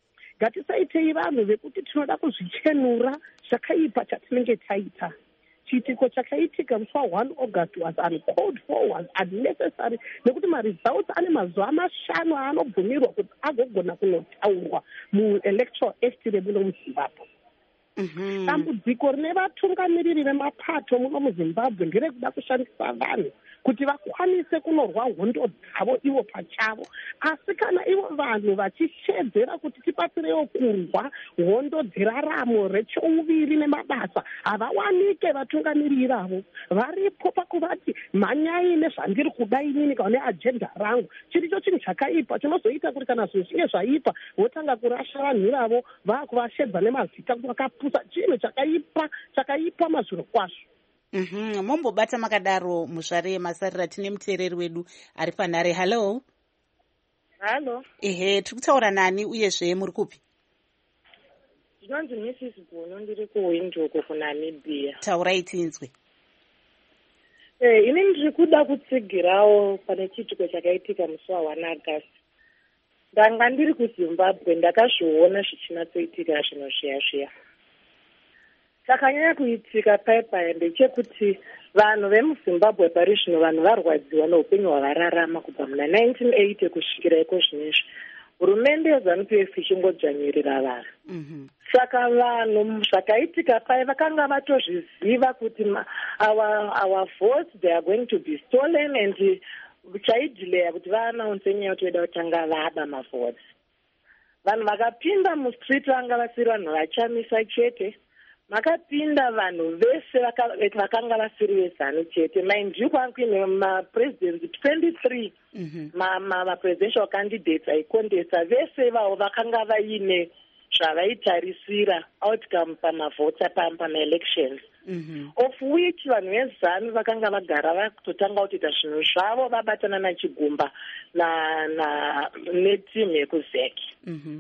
Ngatisaitei vanhu vekuti tinoda kuzvichenura zvakaipa chatinenge taita. chiitiko chakaitika musi wa1 August was uncalled for, was unnecessary, nekuti maresults ane mazuva 5 aanobvumirwa kuti agogona kunotaurwa muelectoral act remuno muzimbabwe. Dambudziko rine vatungamiriri vemapato muno muzimbabwe nderekuda kushandisa vanhu kuti vakwanise kunorwa hondo dzavo ivo pachavo, asi kana ivo vanhu vachishedzera kuti tipatsirewo kurwa hondo dzeraramo rechouviri nemabasa, havawanike vatungamiriri avo. Varipo pakuvati mhanyai nezvandiri kuda inini kana neajenda rangu, chiricho chinhu chakaipa chinozoita kuti kana zvinhu zvinge zvaipa votanga kurasha vanhu ivavo vaakuvashedza nemazita kuti vakapusa. Chinhu chakaipa mazviro kwazvo. Mombobata makadaro muzvare Masarira, tine muteereri wedu ari panhare. Hello. Halo. Ehe, tiri kutaura nani uyezve muri kupi? Ndinonzi Mrs. Bono, ndiri kuWindhoek kuNamibia. Taurai tinzwe. Ini ndiri kuda kutsigirawo pane chiitiko chakaitika musi wa1 August. Ndanga ndiri kuZimbabwe ndakazviona zvichinatsoitika zvinhu zviya. Chakanyanya kuitika paipai ndechekuti vanhu vemuZimbabwe pari zvino vanhu varwadziwa neupenyu hwavararama kubva muna 1980 kusvikira iko zvinezvi. Hurumende yeZANU-PF ichingodzvanyirira vanhu. Saka vanhu zvakaitika pai vakanga vatozviziva kuti our votes they are going to be stolen, and chaidelaya kuti vaanaunse nyaya kuti veda kutanga vaba mavotes. Vanhu vakapinda mustreet vanga vasiri vanhu vachamisa chete, makapinda vanhu vese vakanga vasiri vezanu chete. Mind you, kwakuine mapresidents 23 mapresidential candidates aikondesa, vese ivavo vakanga vaine zvavaitarisira outcome pamavhota pamaelections, of which vanhu vezanu vakanga vagara vakutotanga kutoita zvinhu zvavo vabatana nachigumba netimu yekuzeki.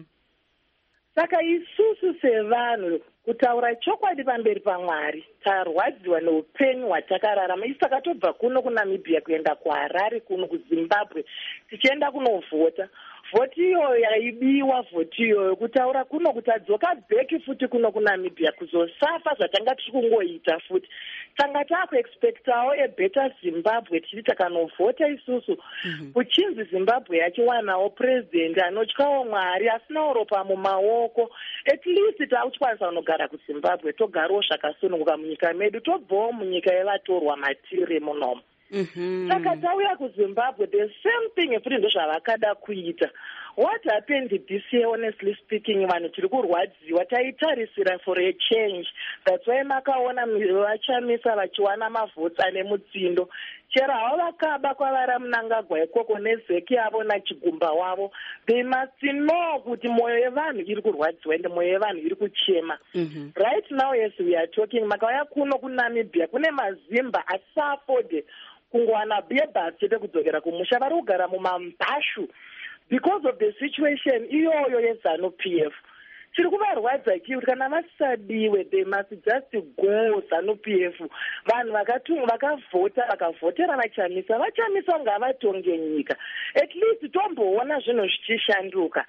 Saka isusu sevanhu kutaura chokwadi pamberi paMwari tarwadziwa neupenyu hwatakararama. Isi takatobva kuno kuNamibia kuenda kuHarare kuno kuZimbabwe tichienda kunovhota. Vhoti iyoyo yaibiwa, vhoti iyoyo kutaura kuno kuti adzoka bheki futi kuno kuNamibia kuzosafa zvatanga tiri kungoita futi. Tanga taakuexpectawo ebetter Zimbabwe tiri takanovhota isusu kuchinzi Zimbabwe yachiwanawo president anotyawo Mwari asinawo ropa mumaoko. At least taakukwanisa kunogara kuZimbabwe togarawo zvakasununguka munyika medu, tobvawo munyika yevatorwa matire munomu. Saka tauya kuZimbabwe the same thing futi ndozvavakada kuita. What happened this year, honestly speaking, vanhu tiri kurwadziwa, taitarisira for a change. That's why makaona vachamisa vachiwana mavhotsi ane mutsindo. Chero havo vakaba kwavara Mnangagwa ikoko nezeki yavo nachigumba wavo, they must know kuti mwoyo yevanhu iri kurwadziwa ende mwoyo yevanhu iri kuchema. Right now, yes, we are talking, makauya kuno kuNamibia kune mazimba asafode kungowana bebhasi chete kudzokera kumusha, vari kugara mumambashu because of the situation iyoyo yeZANU-PF. Chiri kuvarwadza chii kuti kana vasadiwe they must just go ZANU-PF. Vanhu vakavhota vakavhotera vachamisa ngavatonge nyika. At least tomboona zvinhu zvichishanduka.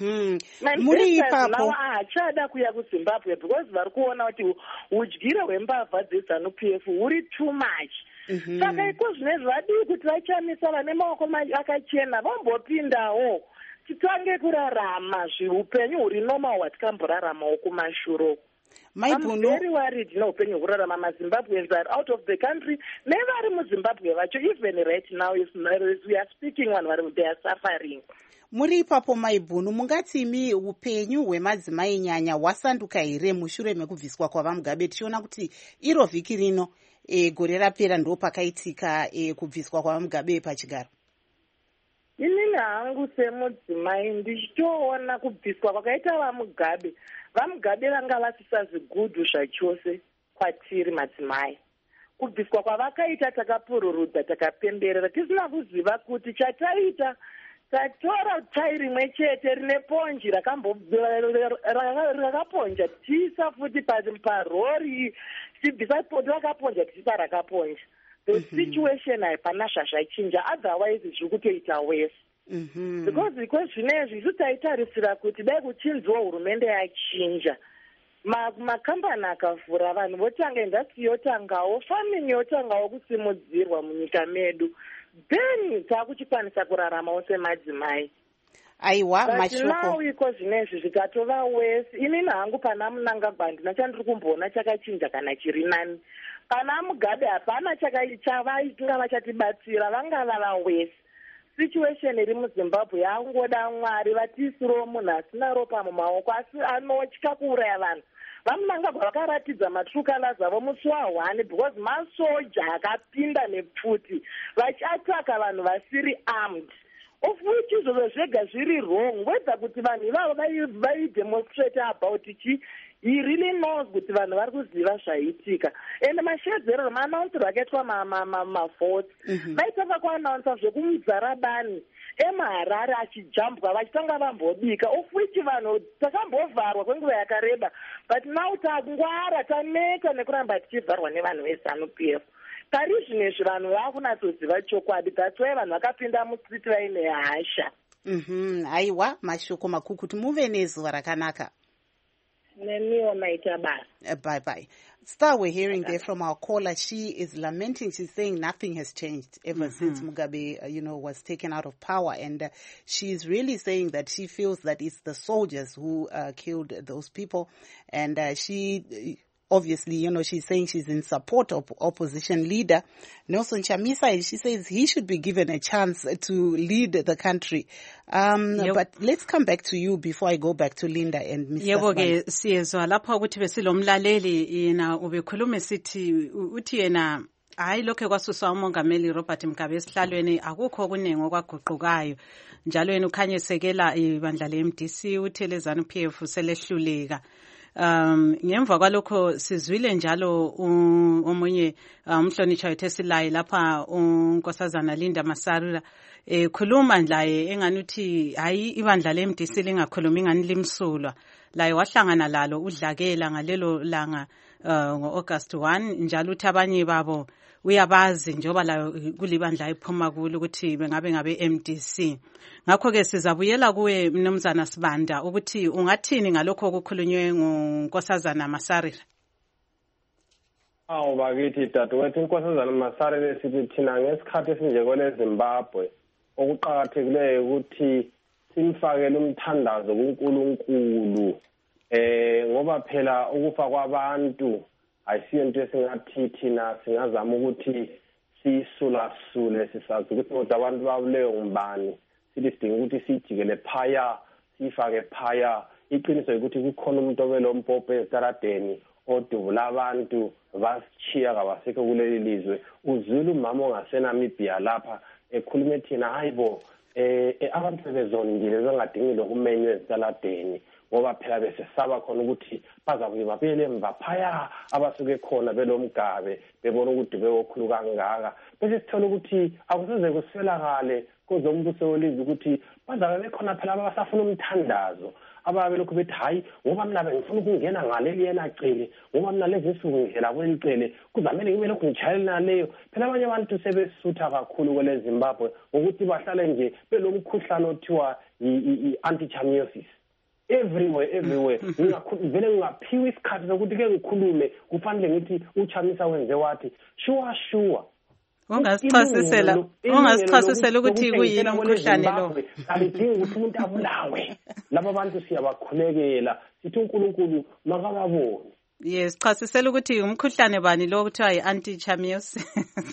Muri ipapo haachada kuya kuZimbabwe because vari kuona kuti udyire hwembavha dzeZANU-PF huri too much. Saka iko zvinezvi vadii kuti vachamisa vane maoko akachena vambopindawo titange kurarama zviupenyu huri normal hwatikamboraramawo kumashuro. I'm very worried neupenyu hurarama maZimbabweans are out of the country, nevari muZimbabwe vacho even right now as we are speaking vanhu they are suffering. Muri ipapo Maibhunu, mungatimi upenyu hwemadzimai nyanya hwasanduka here mushure mekubviswa kwavaMugabe? Tichiona kuti iro vhiki rino gore rapera ndo pakaitika kubviswa kwavaMugabe pachigaro. Inini hangu semudzimai ndichitoona kubviswa kwakaita vaMugabe vanga vasisazigudhu zvachose kwatiri madzimai. Kubviswa kwavakaita takapururudza takapemberera tisina kuziva kuti chataita tatora tairi rimwe chete rine ponji rakaponja tiisa futi parori tichibvisa poti rakaponja tichiisa rakaponja. The situation haipana zvazvachinja, otherwise zviri kutoita worse. Because zvinezvi isu taitarisira kuti dai kuchinziwo hurumende yachinja makambani akavhura vanhu votanga industry yotangawo, farming yotangawo kusimudzirwa munyika medu, then taakuchikwanisa kuraramawo semadzimai. Aiwa mashoko iko zvinezvi zvikatova wesi. Inini hangu pana Munangagwa ndina chandiri kumboona chakachinja kana chiri nani. Pana Mugabe hapana chavaitanga vachatibatsira, vanga vava wesi. Situation iri muZimbabwe yangoda Mwari vatiisirewo munhu asina ropa mumaoko asi anotya kuuraya vanhu. VaMunangagwa vakaratidza matrue colors avo musi wa1 because masoja akapinda nepfuti vachiataka vanhu vasiri armed. Of which izvozvo zvega zviri wrong, whether kuti vanhu ivavo vaidemonstrate about chi, he really knows kuti vanhu vari kuziva zvaiitika. And mashedzero maanaunserwa akaitwa mavotes vaitanga kuanaunsa zvekumudzarabani emuHarare achijambwa vachitanga vambobika, of which vanhu takambovharwa kwenguva yakareba, but now tangwara taneta nekuramba tichivharwa nevanhu veZANU-PF. Pari zvinezvi vanhu vakunatsoziva chokwadi, that's why vanhu vakapinda musiti vaine hasha. Aiwa mashoko makukutu, muve nezuva rakanaka. Nemiwo maita basa. Bye bye. Star, we're hearing there from our caller. She is lamenting. She's saying nothing has changed ever since Mugabe, was taken out of power. And she's really saying that she feels that it's the soldiers who killed those people. And she... Obviously, she's saying she's in support of opposition leader Nelson Chamisa, and she says he should be given a chance to lead the country. But let's come back to you before I go back to Linda and Mr. Yebo-ke siyezwa lapha ukuthi besilomlaleli yena ubekhuluma sithi uthi yena hayi lokho kwasuswa umongameli Robert Mugabe esihlalweni akukho okuningi okwaguqukayo, njalo yena ukhanyisekela ibandla le-MDC uthele ZANU-PF selehluleka. Ngemva kwalokho sizwile njalo omunye umhlonishwa wethu esilayi lapha unkosazana Linda Masarira khuluma laye engani uthi hayi ibandla le-MDC lingakhulumi ngani limsulwa, laye wahlangana lalo udlakela ngalelo langa ngo-August 1, njalo uthi abanye babo uyabazi njoba layo kulibandla iphuma kulo ukuthi bengabe MDC. Ngakho-ke sizabuyela kuwe Mnumzana Sibanda ukuthi ungathini ngalokho okukhulunywe ngunkosazana Masarira. Bakithi dadewethu, inkosazana Masarira sithi thina ngesikhathi esinjekole eZimbabwe okuqakathekileyo ukuthi simfakele umthandazo kuNkulunkulu ngoba phela ukufa kwabantu ayisiyo into esingathi thina singazama ukuthi sisulasule sisazi ukuthi kodwa abantu babuleyo ngubani, sithi sidinga ukuthi sijikele phaya sifake phaya. Iqiniso ukuthi kukhona umuntu obelo mpopo ezitaradeni odubula abantu bashiya kabasekho kuleli lizwe. Uzulu umama ongaseNamibia lapha ekhulume thina hayibo abantu bezondile zangadingi lokumenywa ezitaradeni ngoba phela besesaba khona ukuthi bazakuye babele emva phaya abasuke khona belomgabe bebona ukuthi bewokhulu kangaka. Bese sithola ukuthi akusoze kuswelakale kuzombuso welizwe ukuthi bazabe bekhona phela abasafuna umthandazo, ababe lokhu bethi hayi ngoba mina bengifuna ukungena ngaleli yena cele, ngoba mina lezi nsuku ngidlela kwelicele kuzamele ngibe lokhu ngijayela naleyo. Phela abanye abantu sebesutha kakhulu kwele Zimbabwe ukuthi bahlale nje belomkhuhlane othiwa i-anti-chamiosis. Everywhere vele ngingaphiwa isikhathi sokuthi ke ngikhulume kufanele ngithi uChamisa wenze wathi sure ungasichasisela ukuthi kuyini umkhuhlane lo. Alidingi ukuthi umuntu abulawe. Laba bantu siyabakhulekela sithi uNkulunkulu makababone. Yes, chasisela ukuthi umkhuhlane bani lo kuthiwa yi-anti-chamiosis.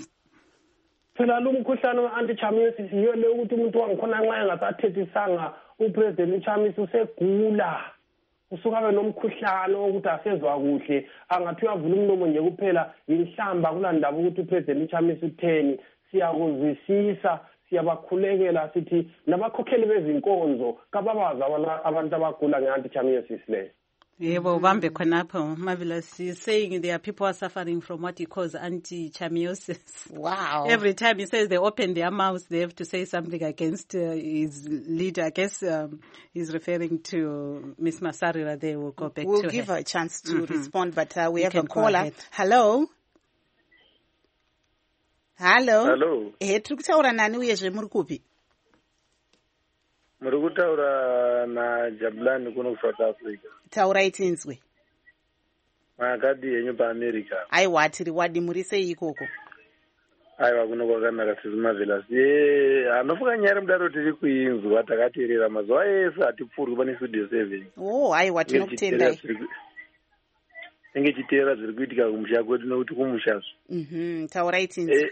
Phela lo mkhuhlane we-anti-chamiosis yiyo le ukuthi umuntu wangikhona nxa engasathethisanga uPresident Chamisa usegula, usuka abe nomkhuhlane ukuthi asezwa kuhle, angathi uyavula umlomo nje kuphela inhlamba kulandaba ukuthi uPresident Chamisa utheni. Siyakuzwisisa, siyabakhulekela sithi nabakhokheli bezinkonzo kababazi abantu abagula nge-anti-chamiosis le. Yebo ubambe khonapho Marvelous. He's saying there are people are suffering from what he calls anti-chamiosis. Wow. Every time he says they open their mouths, they have to say something against his leader. I guess he's referring to Miss Masarira. They will go back to her. We'll give her a chance to respond, but we have a caller. Hello? Hello. Tiri kutaura nani uyezve muri kupi? Muri kutaura na Jabulani kuno South Africa. Taurai tinzwe. makadi yenyu paamerica. Aiwa, tiri wadi muri sei ikoko? Aiwa, kuno kwakanaka sisi Marvelous. Anofuka nyari mudaro tiri kuinzwa takateerera mazuva ese hatipfurwi pane studio 7. Oh, aiwa, tinokutendai. Inge chiteera zviri kuitika kumusha kwedu nokuti kumushazvo. Taurai tinzi.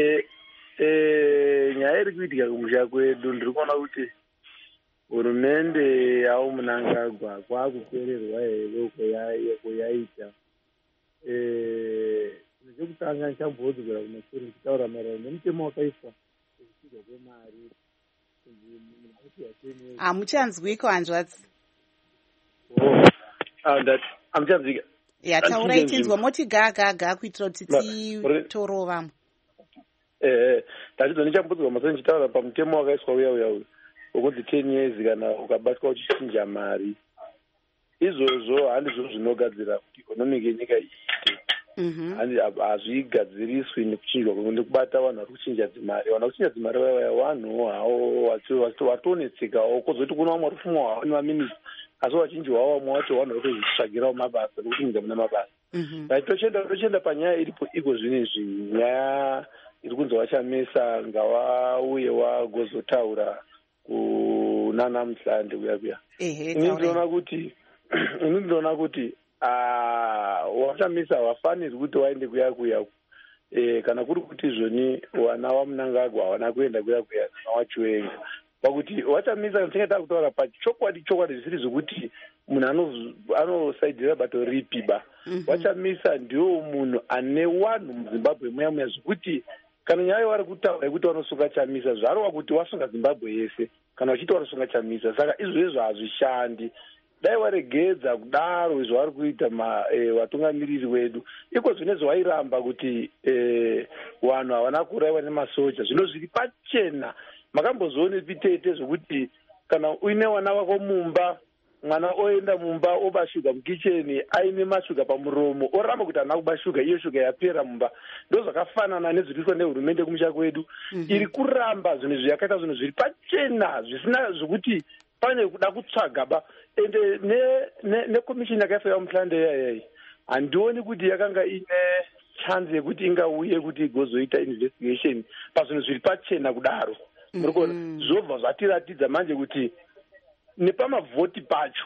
Nyaya iri kuitika kumusha kwedu ndiri kuona kuti hurumende yavo Mnangagwa kwakupererwa here kuyaita. Nechekutanga nichambodzokera kumashure ndichitaura maererano nemutemo wakaiswa wekuchinjwa kwemari. Hamuchanzwiko hanzvadzi? Hamuchanzwika? Taurai tinzwa moti gaga kuitira kuti titorova vamwe. Ndachidzo nichambodzwa masoro nichitaura pamutemo wakaiswa uya wokunzi 10 years kana ukabatwa uchichinja mari. Izvozvo handizvo zvinogadzira kuti ikonomi yenyika iite. Hazvigadziriswi nekuchinjwa nekubata vanhu vari kuchinja dzimari. Vanhu vari kuchinja dzimari vaya vanhu havo vatonetsekawo kwozoti kuna vamwe vari kufumwa havo nemaminista asi vachinjiwa havo vamwe vacho vanhu vari kuzvitsvagirawo mabasa nekuchinja muna mabasa. Tochienda panyaya iripo iko zvinezvi, nyaya iri kunzi wachamisa ngavauye wagozotaura kunana Muhlande kuya. Ini ndinoona kuti wachamisa hawafanirwi kuti waende kuya kana kuri kuti zvoni wana waMnangagwa hawana kuenda kuya kana wachiwenga pakuti wachamisa tinenge takutaura pachokwadi zvisiri zvokuti munhu anosaidhira bato ripi ba. Wachamisa ndiwo munhu ane wanhu muZimbabwe muya zvokuti kana nyaya vari kutaura yekuti vanosunga Chamisa zvarova kuti wasunga Zimbabwe yese kana vachiti vanosunga Chamisa. Saka izvozvo hazvishandi. Dai waregedza kudaro zvavari kuita vatungamiriri wedu iko zvinezvi wairamba kuti vanhu havana kuraiwa nemasoja. Zvino zviri pachena. Makambozoone pitete zvokuti kana uine vana vako mumba, mwana oenda mumba obashuga mukicheni aine mashuga pamuromo oramba kuti hana kubashuga, iyo shuga yapera mumba. Ndo zvakafanana nezviriitwa nehurumende kumusha kwedu. Iri kuramba zvinhu zviyakaita zvinhu zviri pachena zvisina zvokuti pane kuda kutsvaga ba. Ende nekomishini yakaiswa yaMuhlande yayi handioni kuti yakanga ine chance yekuti ingauye kuti igozoita investigation pazvinhu zviri pachena kudaro. Murikuona zvobva zvatiratidza manje kuti nepamavhoti pacho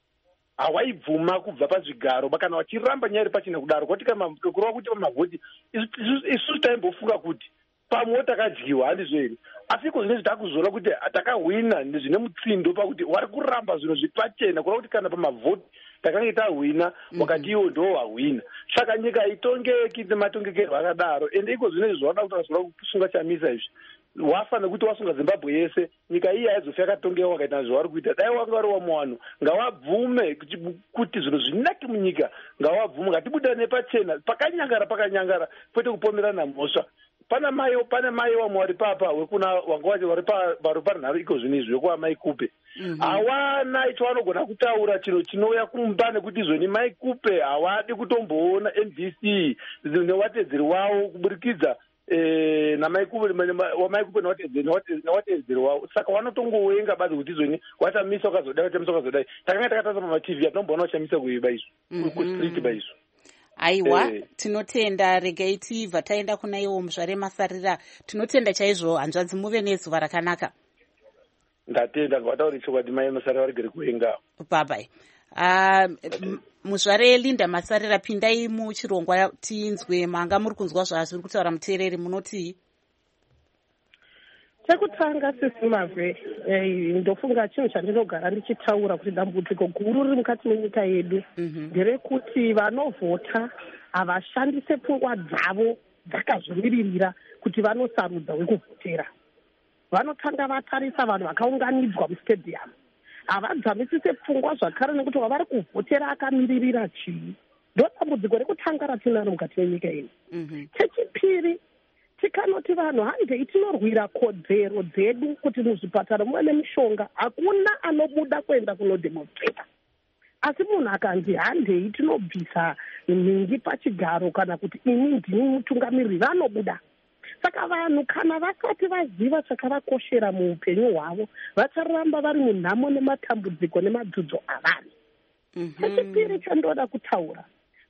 hawaibvuma kubva pazvigaro kana wachiramba nyaya iri pachena kudaro kwati kurova kuti pamavhoti isusu taimbofunga kuti pamwe takadyiwa handizvo here. Asi iko zvinezvi takuzoona kuti takahwina zvine mutsindo pakuti wari kuramba zvinhu zviri pachena kureva kuti kana pamavhoti takange tahwina wakati iwo ndo wahwina. Saka nyika haitongeki nematongekerwo akadaro. Ende iko zvinezvi zvavada kuti vazoda kusunga Chamisa izvi wafa nekuti wasunga Zimbabwe yese nyika iyi haizofi yakatongewa wakaita zvavari kuita. Dai wanga vari wamwe vanhu ngavabvume kuti zvinhu zvinaki munyika, ngavabvume ngatibuda nepachena pakanyangara kwete kupomerana mhosva. Pane mai vamwe vari papa wekuna wanga wacho vari panharo iko zvinezvi wekuva Mai Kupe. Hawana icho vanogona kutaura chiro chinouya kumba nekuti izvoni Mai Kupe havadi kutomboona NBC nevatedzeri wavo kuburikidza wamai Kupe nevatedzeri wavo. Saka vanotongowenga basi kuti izvoni wachamisa wakazodai takanga takatarisa pamaTV hatinomboona wachamisa kuiba izvo kustreet ba izvo. Aiwa, tinotenda. Regai tibva taenda kuna iwo Muzvare Masarira. Tinotenda chaizvo, hanzvadzi muve nezuva rakanaka. Ndatenda ngavatauri chokwadi mai Masarira varigere kuenga. Bye. Muzvare Linda Masarira, pindai muchirongwa tinzwe manga muri kunzwa zvazviri kutaura muteereri, munotii? Chekutanga sisi Mavhe, ndofunga chinhu chandinogara ndichitaura kuti dambudziko guru riri mukati menyika yedu nderekuti vanovhota havashandise pfungwa dzavo dzakazvimiririra kuti vanosarudza wekuvhotera. Vanotanga vatarisa vanhu vakaunganidzwa mustadium, havadzamisise pfungwa zvakare nekuti wavari kuvhotera akamiririra chii. Ndo dambudziko rekutanga ratinaro mukati menyika yedu. Chechipiri, tikanoti vanhu handei tinorwira kodzero dzedu kuti muzvipatara muve nemishonga, hakuna anobuda kuenda kunodemonstrata. Asi munhu akanzi handei tinobvisa mingi pachigaro kana kuti ini ndini mutungamiriri, vanobuda. Saka vanhu kana vasati vaziva chakavakoshera muupenyu hwavo vacharamba vari munhamo nematambudziko nemadzudzo avanhu. Chechipiri chandoda kutaura,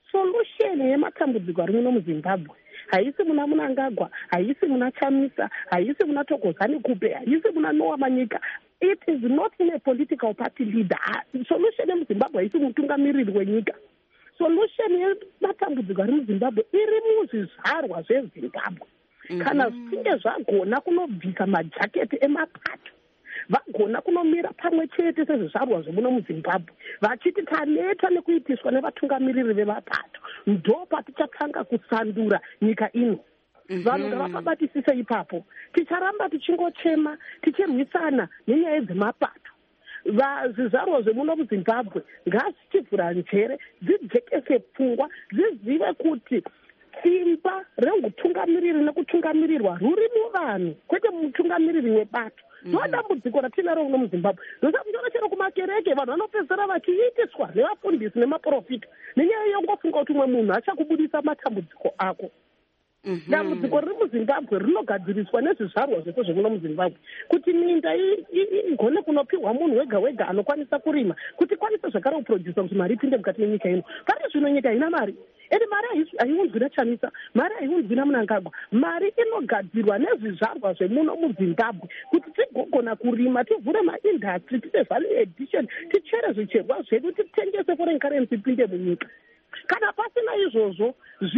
solution yematambudziko ari muno muzimbabwe haisi muna Mnangagwa, haisi muna Chamisa, haisi muna Thokozani Kupe, haisi muna Noah Manyika. It is not in a political party leader. Solution yemuzimbabwe haisi mutungamiriri wenyika. Solution yematambudziko ari muzimbabwe iri muzvizvarwa zvezimbabwe. Kana zvinge zvagona kunobvisa majaketi emapato, vagona kunomira pamwe chete sezvizvarwa zvemuno muzimbabwe vachiti taneta nekuitiswa nevatungamiriri vemapato, ndo patichatanga kusandura nyika ino. Vanhu ngavakabatisise ipapo. Ticharamba tichingochema tichirwisana nenyaya dzemapato. Zvizvarwa zvemuno muzimbabwe ngazvichivhura njere, dzijekese pfungwa, dzizive kuti simba reutungamiriri nekutungamirirwa ruri muvanhu kwete mutungamiriri webato. Ndodambudziko ratinaro muno muzimbabwe. Ndosakutora chero kumakereke vanhu vanopedzera vachiitiswa nevafundisi nemaprofita nenyaya yongofunga kuti umwe munhu achakubudisa matambudziko ako. Dambudziko riri muzimbabwe rinogadziriswa nezvizvarwa zvese zvemuno muzimbabwe, kuti minda igone kunopiwa munhu wega wega anokwanisa kurima, kuti kwanise zvakare kuprodusa kuti mari ipinde mukati menyika ino. Pane zvino nyika ina mari, ende mari haiunzwi naChamisa, mari haiunzwi naMnangagwa. Mari inogadzirwa nezvizvarwa zvemuno muzimbabwe kuti tigogona kurima, tivhure maindastry, tiite value addition, tichere zvicherwa zvedu, titengese foreign currency ipinde munyika. Kana pasina izvozvo,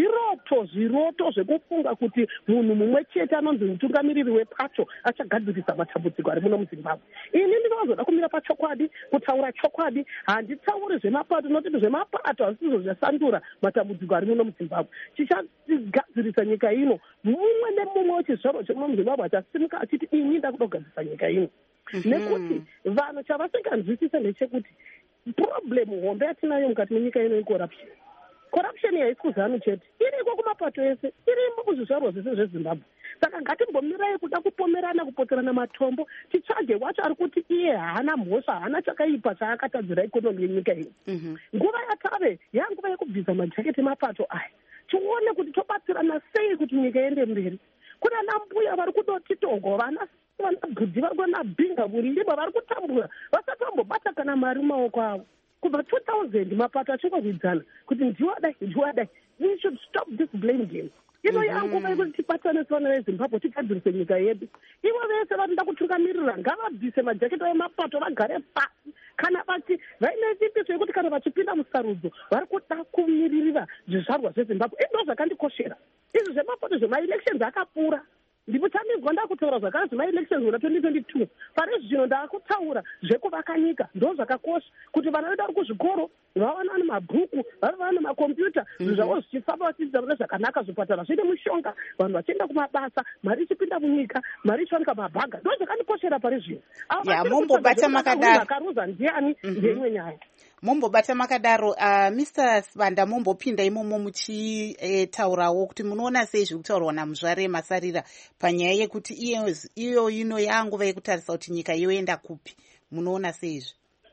zviroto zvekufunga kuti munhu mumwe chete anonzi mutungamiriri wepato achagadzirisa matambudziko ari muno muzimbabwe. Ini ndinozoda kumira pachokwadi, kutaura chokwadi. Handitauri zvemapato, notiti zvemapato hazvisizvo zvasandura matambudziko ari muno muzimbabwe. Chichagadzirisa nyika ino, mumwe nemumwe wechizvaro chemuno muzimbabwe achasimuka achiti ini ndakuda kugadzirisa nyika ino. Nekuti vanhu chavasinganzwisise ndechekuti problem hombe yatinayo mukati menyika ino icorruption. Corruption haisi kuzanu chete, iriko kumapato ese, irimo kuzvizvarwa zvese zveZimbabwe. Saka ngatimbomirai kuda kupomerana, kupoterana matombo. Tichage wacho ari kuti iye haana mhosva, haana chakaipa chaakatadzira ikonomi yenyika ino. Nguva yatave yanguva yekubvisa majaketi emapato aya. Tione kuti tobatsirana sei kuti nyika iende mberi. Kuna nambuya vari kudotitogwa, vana bhudhi vari kuona bhinga burimba vari kutambura, vasatambobata kana mari mumaoko avo. Kubva 2000 mapato achingorwidzana kuti ndiwadai. We should stop this blame game. Ino yanguva yekuti tibatane sevana veZimbabwe tigadzirise nyika yedu. Ivo vese vanoda kutungamirira ngavabvise majaketi emapato, vagare pasi. Kana vati vaine chimbiso yekuti kana vachipinda musarudzo vari kuda kumiririra zvizvarwa zveZimbabwe. Izvo zvakandikoshera. Izvi zvemapato zvemaelections akapura. Ndipotsamigwa ndakutaura zvakare zvemaelections muna 2022. Pari zvino ndakutaura zvekuvaka nyika, ndo zvakakosha kuti vana vedu vari kuzvikoro vawana mabhuku, vawana makombiyuta, zvavo zvichifamba vachidzidza mune zvakanaka, zvipatara zvine mishonga, vanhu vachienda kumabasa, mari ichipinda munyika, mari ichiwanika mabhaga. Ndo zvakandikoshera pari zvino. Mombobata makadaro. Akaruza ndiani ngeimwe nyaya. Mombobata makadaro. Mr. Sibanda, mombopinda imomo muchitaurawo kuti munoona sei zviri kutaurwa naMuzvare Masarira panyaya yekuti iyo ino yanguva yekutarisa kuti nyika yoenda kupi. Munoona seizvi?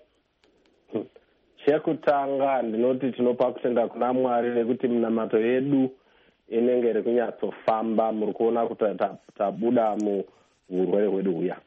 Chekutanga ndinoti tinopa kutenda kuna Mwari nekuti minamato yedu inenge iri kunyatsofamba. Muri kuona kuti tabuda muurwere hwedu huya.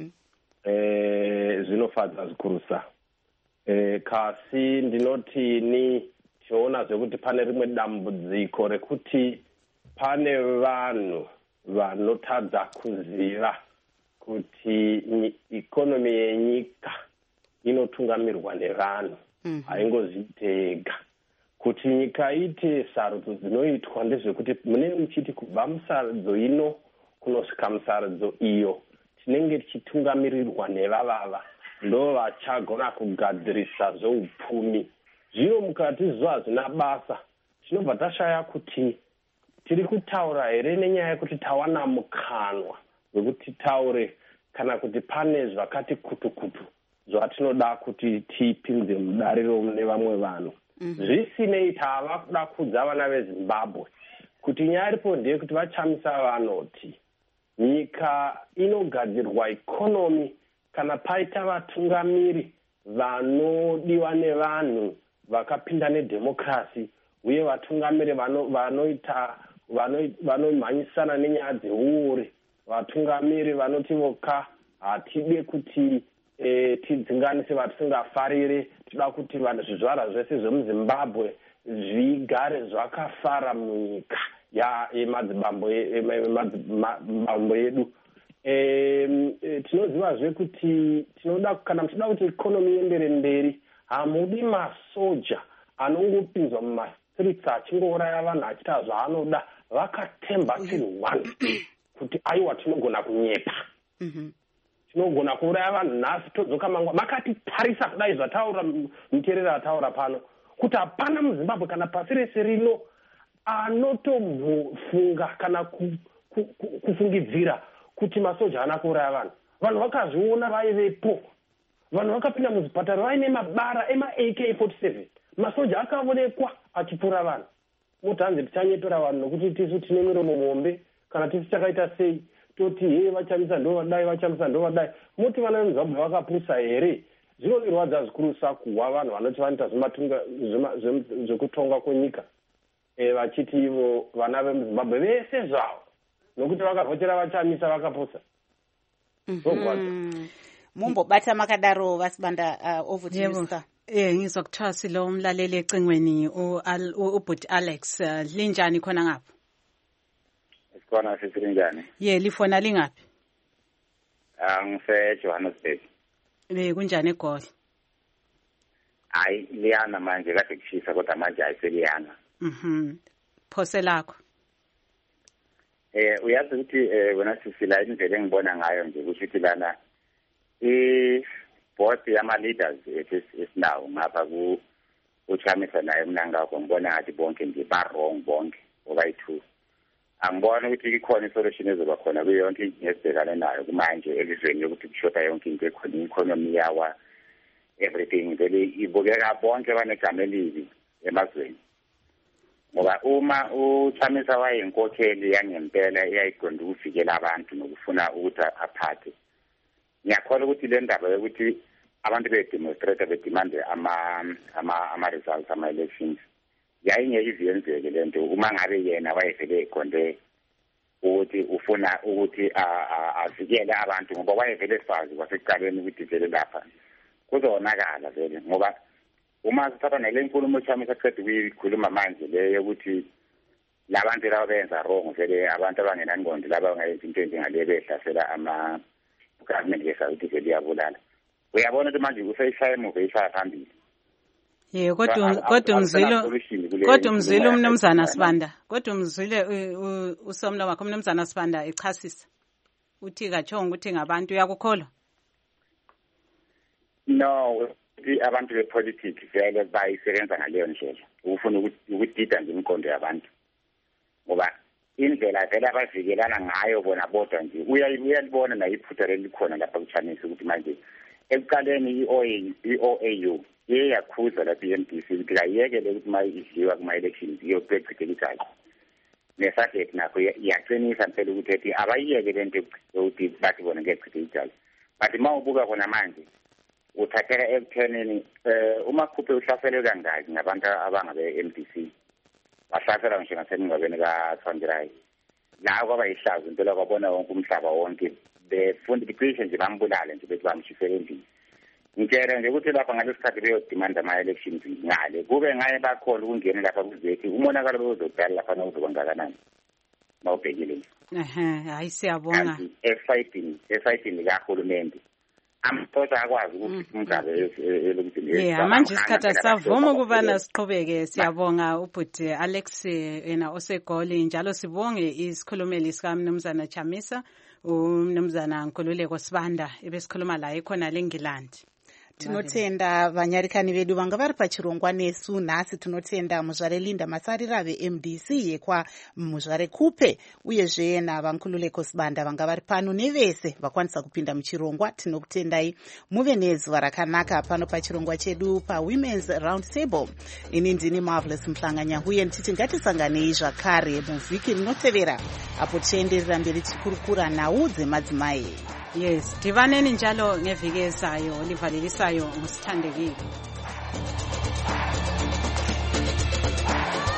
Zvinofadza zvikurusa. Kasi ndinoti ni tiona zvekuti pane rimwe dambudziko rekuti pane vanhu vanotadza kuziva kuti ikonomi yenyika inotungamirwa nevanhu, haingozitega. Kuti nyika ite sarudzo dzinoitwa ndezvekuti mune muchiti kubva musarudzo ino kunosvika musarudzo iyo tinenge tichitungamirirwa nevavava, ndo vachagona kugadzirisa zveupfumi. Zvino mukati zvo hazvina basa, tinobva tashaya kuti tiri kutaura here nenyaya yekuti tawana mukanwa wekuti taure kana kuti pane zvakati kutukutu zvatinoda kuti tipinze mudariro mune vamwe vanhu. Zvisinei tava kuda kudza vana veZimbabwe kuti nyaya iripo ndeyekuti vaChamisa vanoti nyika inogadzirwa ikonomi kana paita vatungamiri vanodiwa nevanhu vakapinda nedhemokrasi, uye vatungamiri vanomhanyisana nenyaya dzeuori, vatungamiri vanoti voka hatide kuti tidzinganise vatisingafarire. Tinoda kuti vanhu zvizvarwa zvese zvemuzimbabwe zvigare zvakafara munyika yemadzibambo edu. Tinozivazve kuti kana muchida kuti ikonomi iendere mberi, hamudi masoja anongopinzwa mumastreets achingouraya vanhu achiita zvaanoda vakatemba chinhu one kuti aiwa tinogona kunyepa, tinogona kuuraya vanhu nhasi todzoka mangwa. Makatitarisa kudai zvataura muteereri ataura pano kuti hapana muzimbabwe kana pasi rese rino anotombofunga kana kufungidzira kuti masoja ana kuuraya vanhu. Vanhu vakazviona vaivepo, vanhu vakapinda muzvipatara vaine mabara ema-AK-47, masoja akaonekwa achipfuura vanhu. Moti hanzi tichanyetora vanhu nokuti tisu tine miromo mombe, kana tisu chakaita sei toti vachamisa ndovadai, vachamisa ndovadai. Moti vana vemuzimbabwe vakapusa here? Zvinondirwadza zvikuru kuwa vanhu vanoti vanoita zvekutonga kwenyika vachiti ivo vana vemuzimbabwe vese zvavo nokuti vakavhochera vachamisa vakapusa. Mumbobata makadaro vasibanda ovutisa. Ngizwa kuthiwa silo umlaleli ecingweni ubhuti Alex, linjani khona ngapha? Sikhona silinjani? Lifona lingaphi? Ngise Johannesburg. Kunjani eGoli? Hayi liyana manje kade kushisa kodwa manje ayiseliyana. Phose lakho? Uyazi ukuthi wena sisila indlela engibona ngayo nje ukuthi lana board yama-leaders esinawo ngapha kuChamisa naye Mnangagwa ngibona ngathi bonke nje ba-wrong bonke obayi-2. Angibona ukuthi ikhona isolution ezoba khona kuyo yonke into esibhekane nayo kumanje elizweni yokuthi kushoda yonke into ekhona, i-economy yawa, everything vele ibukeka bonke banegama elibi emazweni. Ngoba uma uChamisa wayinkokheli yangempela eyayiqonda ukuvikela abantu nokufuna ukuthi aphathe, ngiyakholwa ukuthi le ndaba yokuthi abantu bedemonstrate bedimande ama-results ama-elections yayingeke iziyenzeke le nto uma ngabe yena wayevele eqonde ukuthi ufuna ukuthi avikele abantu, ngoba wayevele sazi kwasekuqaleni ukuthi vele lapha kuzonakala vele. Ngoba uma sithatha nale nkulumo uChamisa aqeda ukuyikhuluma manje le yokuthi labantu laba benza wrong vele, abantu abangenangqondo laba bangayenza into njengale behlasela government yesawuthi vele iyabulala. Uyabona ukuthi manje useyishaya emuva ishaya phambili. Kodwa umzwile umnumzana Sibanda, kodwa umzwile usomlo wakho umnumzana Sibanda echasisa uthi kachonga ukuthi ngabantu uyakukholwa? No, abantu bepolitics vele bayisebenza ngaleyo ndlela ukufuna ukudida nje imqondo yabantu, ngoba indlela vele abavikelana ngayo bona bodwa nje uyalibona na iphutha lelikhona lapha kuChamisa ukuthi manje ekuqaleni i-OAU yakhuza lapha i-MDC ukuthi kayiyekele ukuthi ma idliwa kuma-elections iyokuchithela igazi. Nesadec nakho iyaqinisa mpela ukuthi abayiyeke le nto yokuthi bathi bona ngechithela igazi. But ma ubuka bona manje uthathela ekuthenini uMakhuphe uhlaselwe kangaki ngabantu abangabe-MDC, bahlasela ngisho ngasemngcwabeni kaThwandirai la kwaba yihlazo impela kwabona wonke umhlaba wonke befunda icishe nje bambulale nje bethi bamshisele endlini. Ngitshela nje ukuthi lapha ngalesi sikhathi beyodimanda ama-elections ngale kube ngaye bakhola ukungena lapha kuzethi umonakalo bewuzodala lapha nawuzoba ngakanani ma ubhekile nje. Hayi siyabonga. Esayidini likahulumende amthosa akwazi ukuthi umgabe elokudini. Manje isikhathi savuma ukubana siqhubeke. Siyabonga ubhuti Alex yena oseGoli, njalo sibonge isikhulumeli sika Mnumzana Chamisa uMnumzana Nkululeko Sibanda ebesikhuluma la ekhona leNgilandi. Tinotenda vanyarikani vedu vanga vari pachirongwa nesu nhasi. Tinotenda muzvare Linda Masarira veMDC yekwa muzvare Kupe uyezve navankululeko Sibanda vanga vari pano nevese vakwanisa kupinda muchirongwa. Tinokutendai muve nezuva rakanaka pano pachirongwa chedu paWomen's Round Table. Ini ndini Marvelous Mhlanganya uye ndititi ngatisanganei zvakare muvhiki rinotevera apo tienderera mberi tichikurukura nhau dzemadzimai. Yes, divaneni njalo ngeviki ezayo livalelisayo ngosithandekile.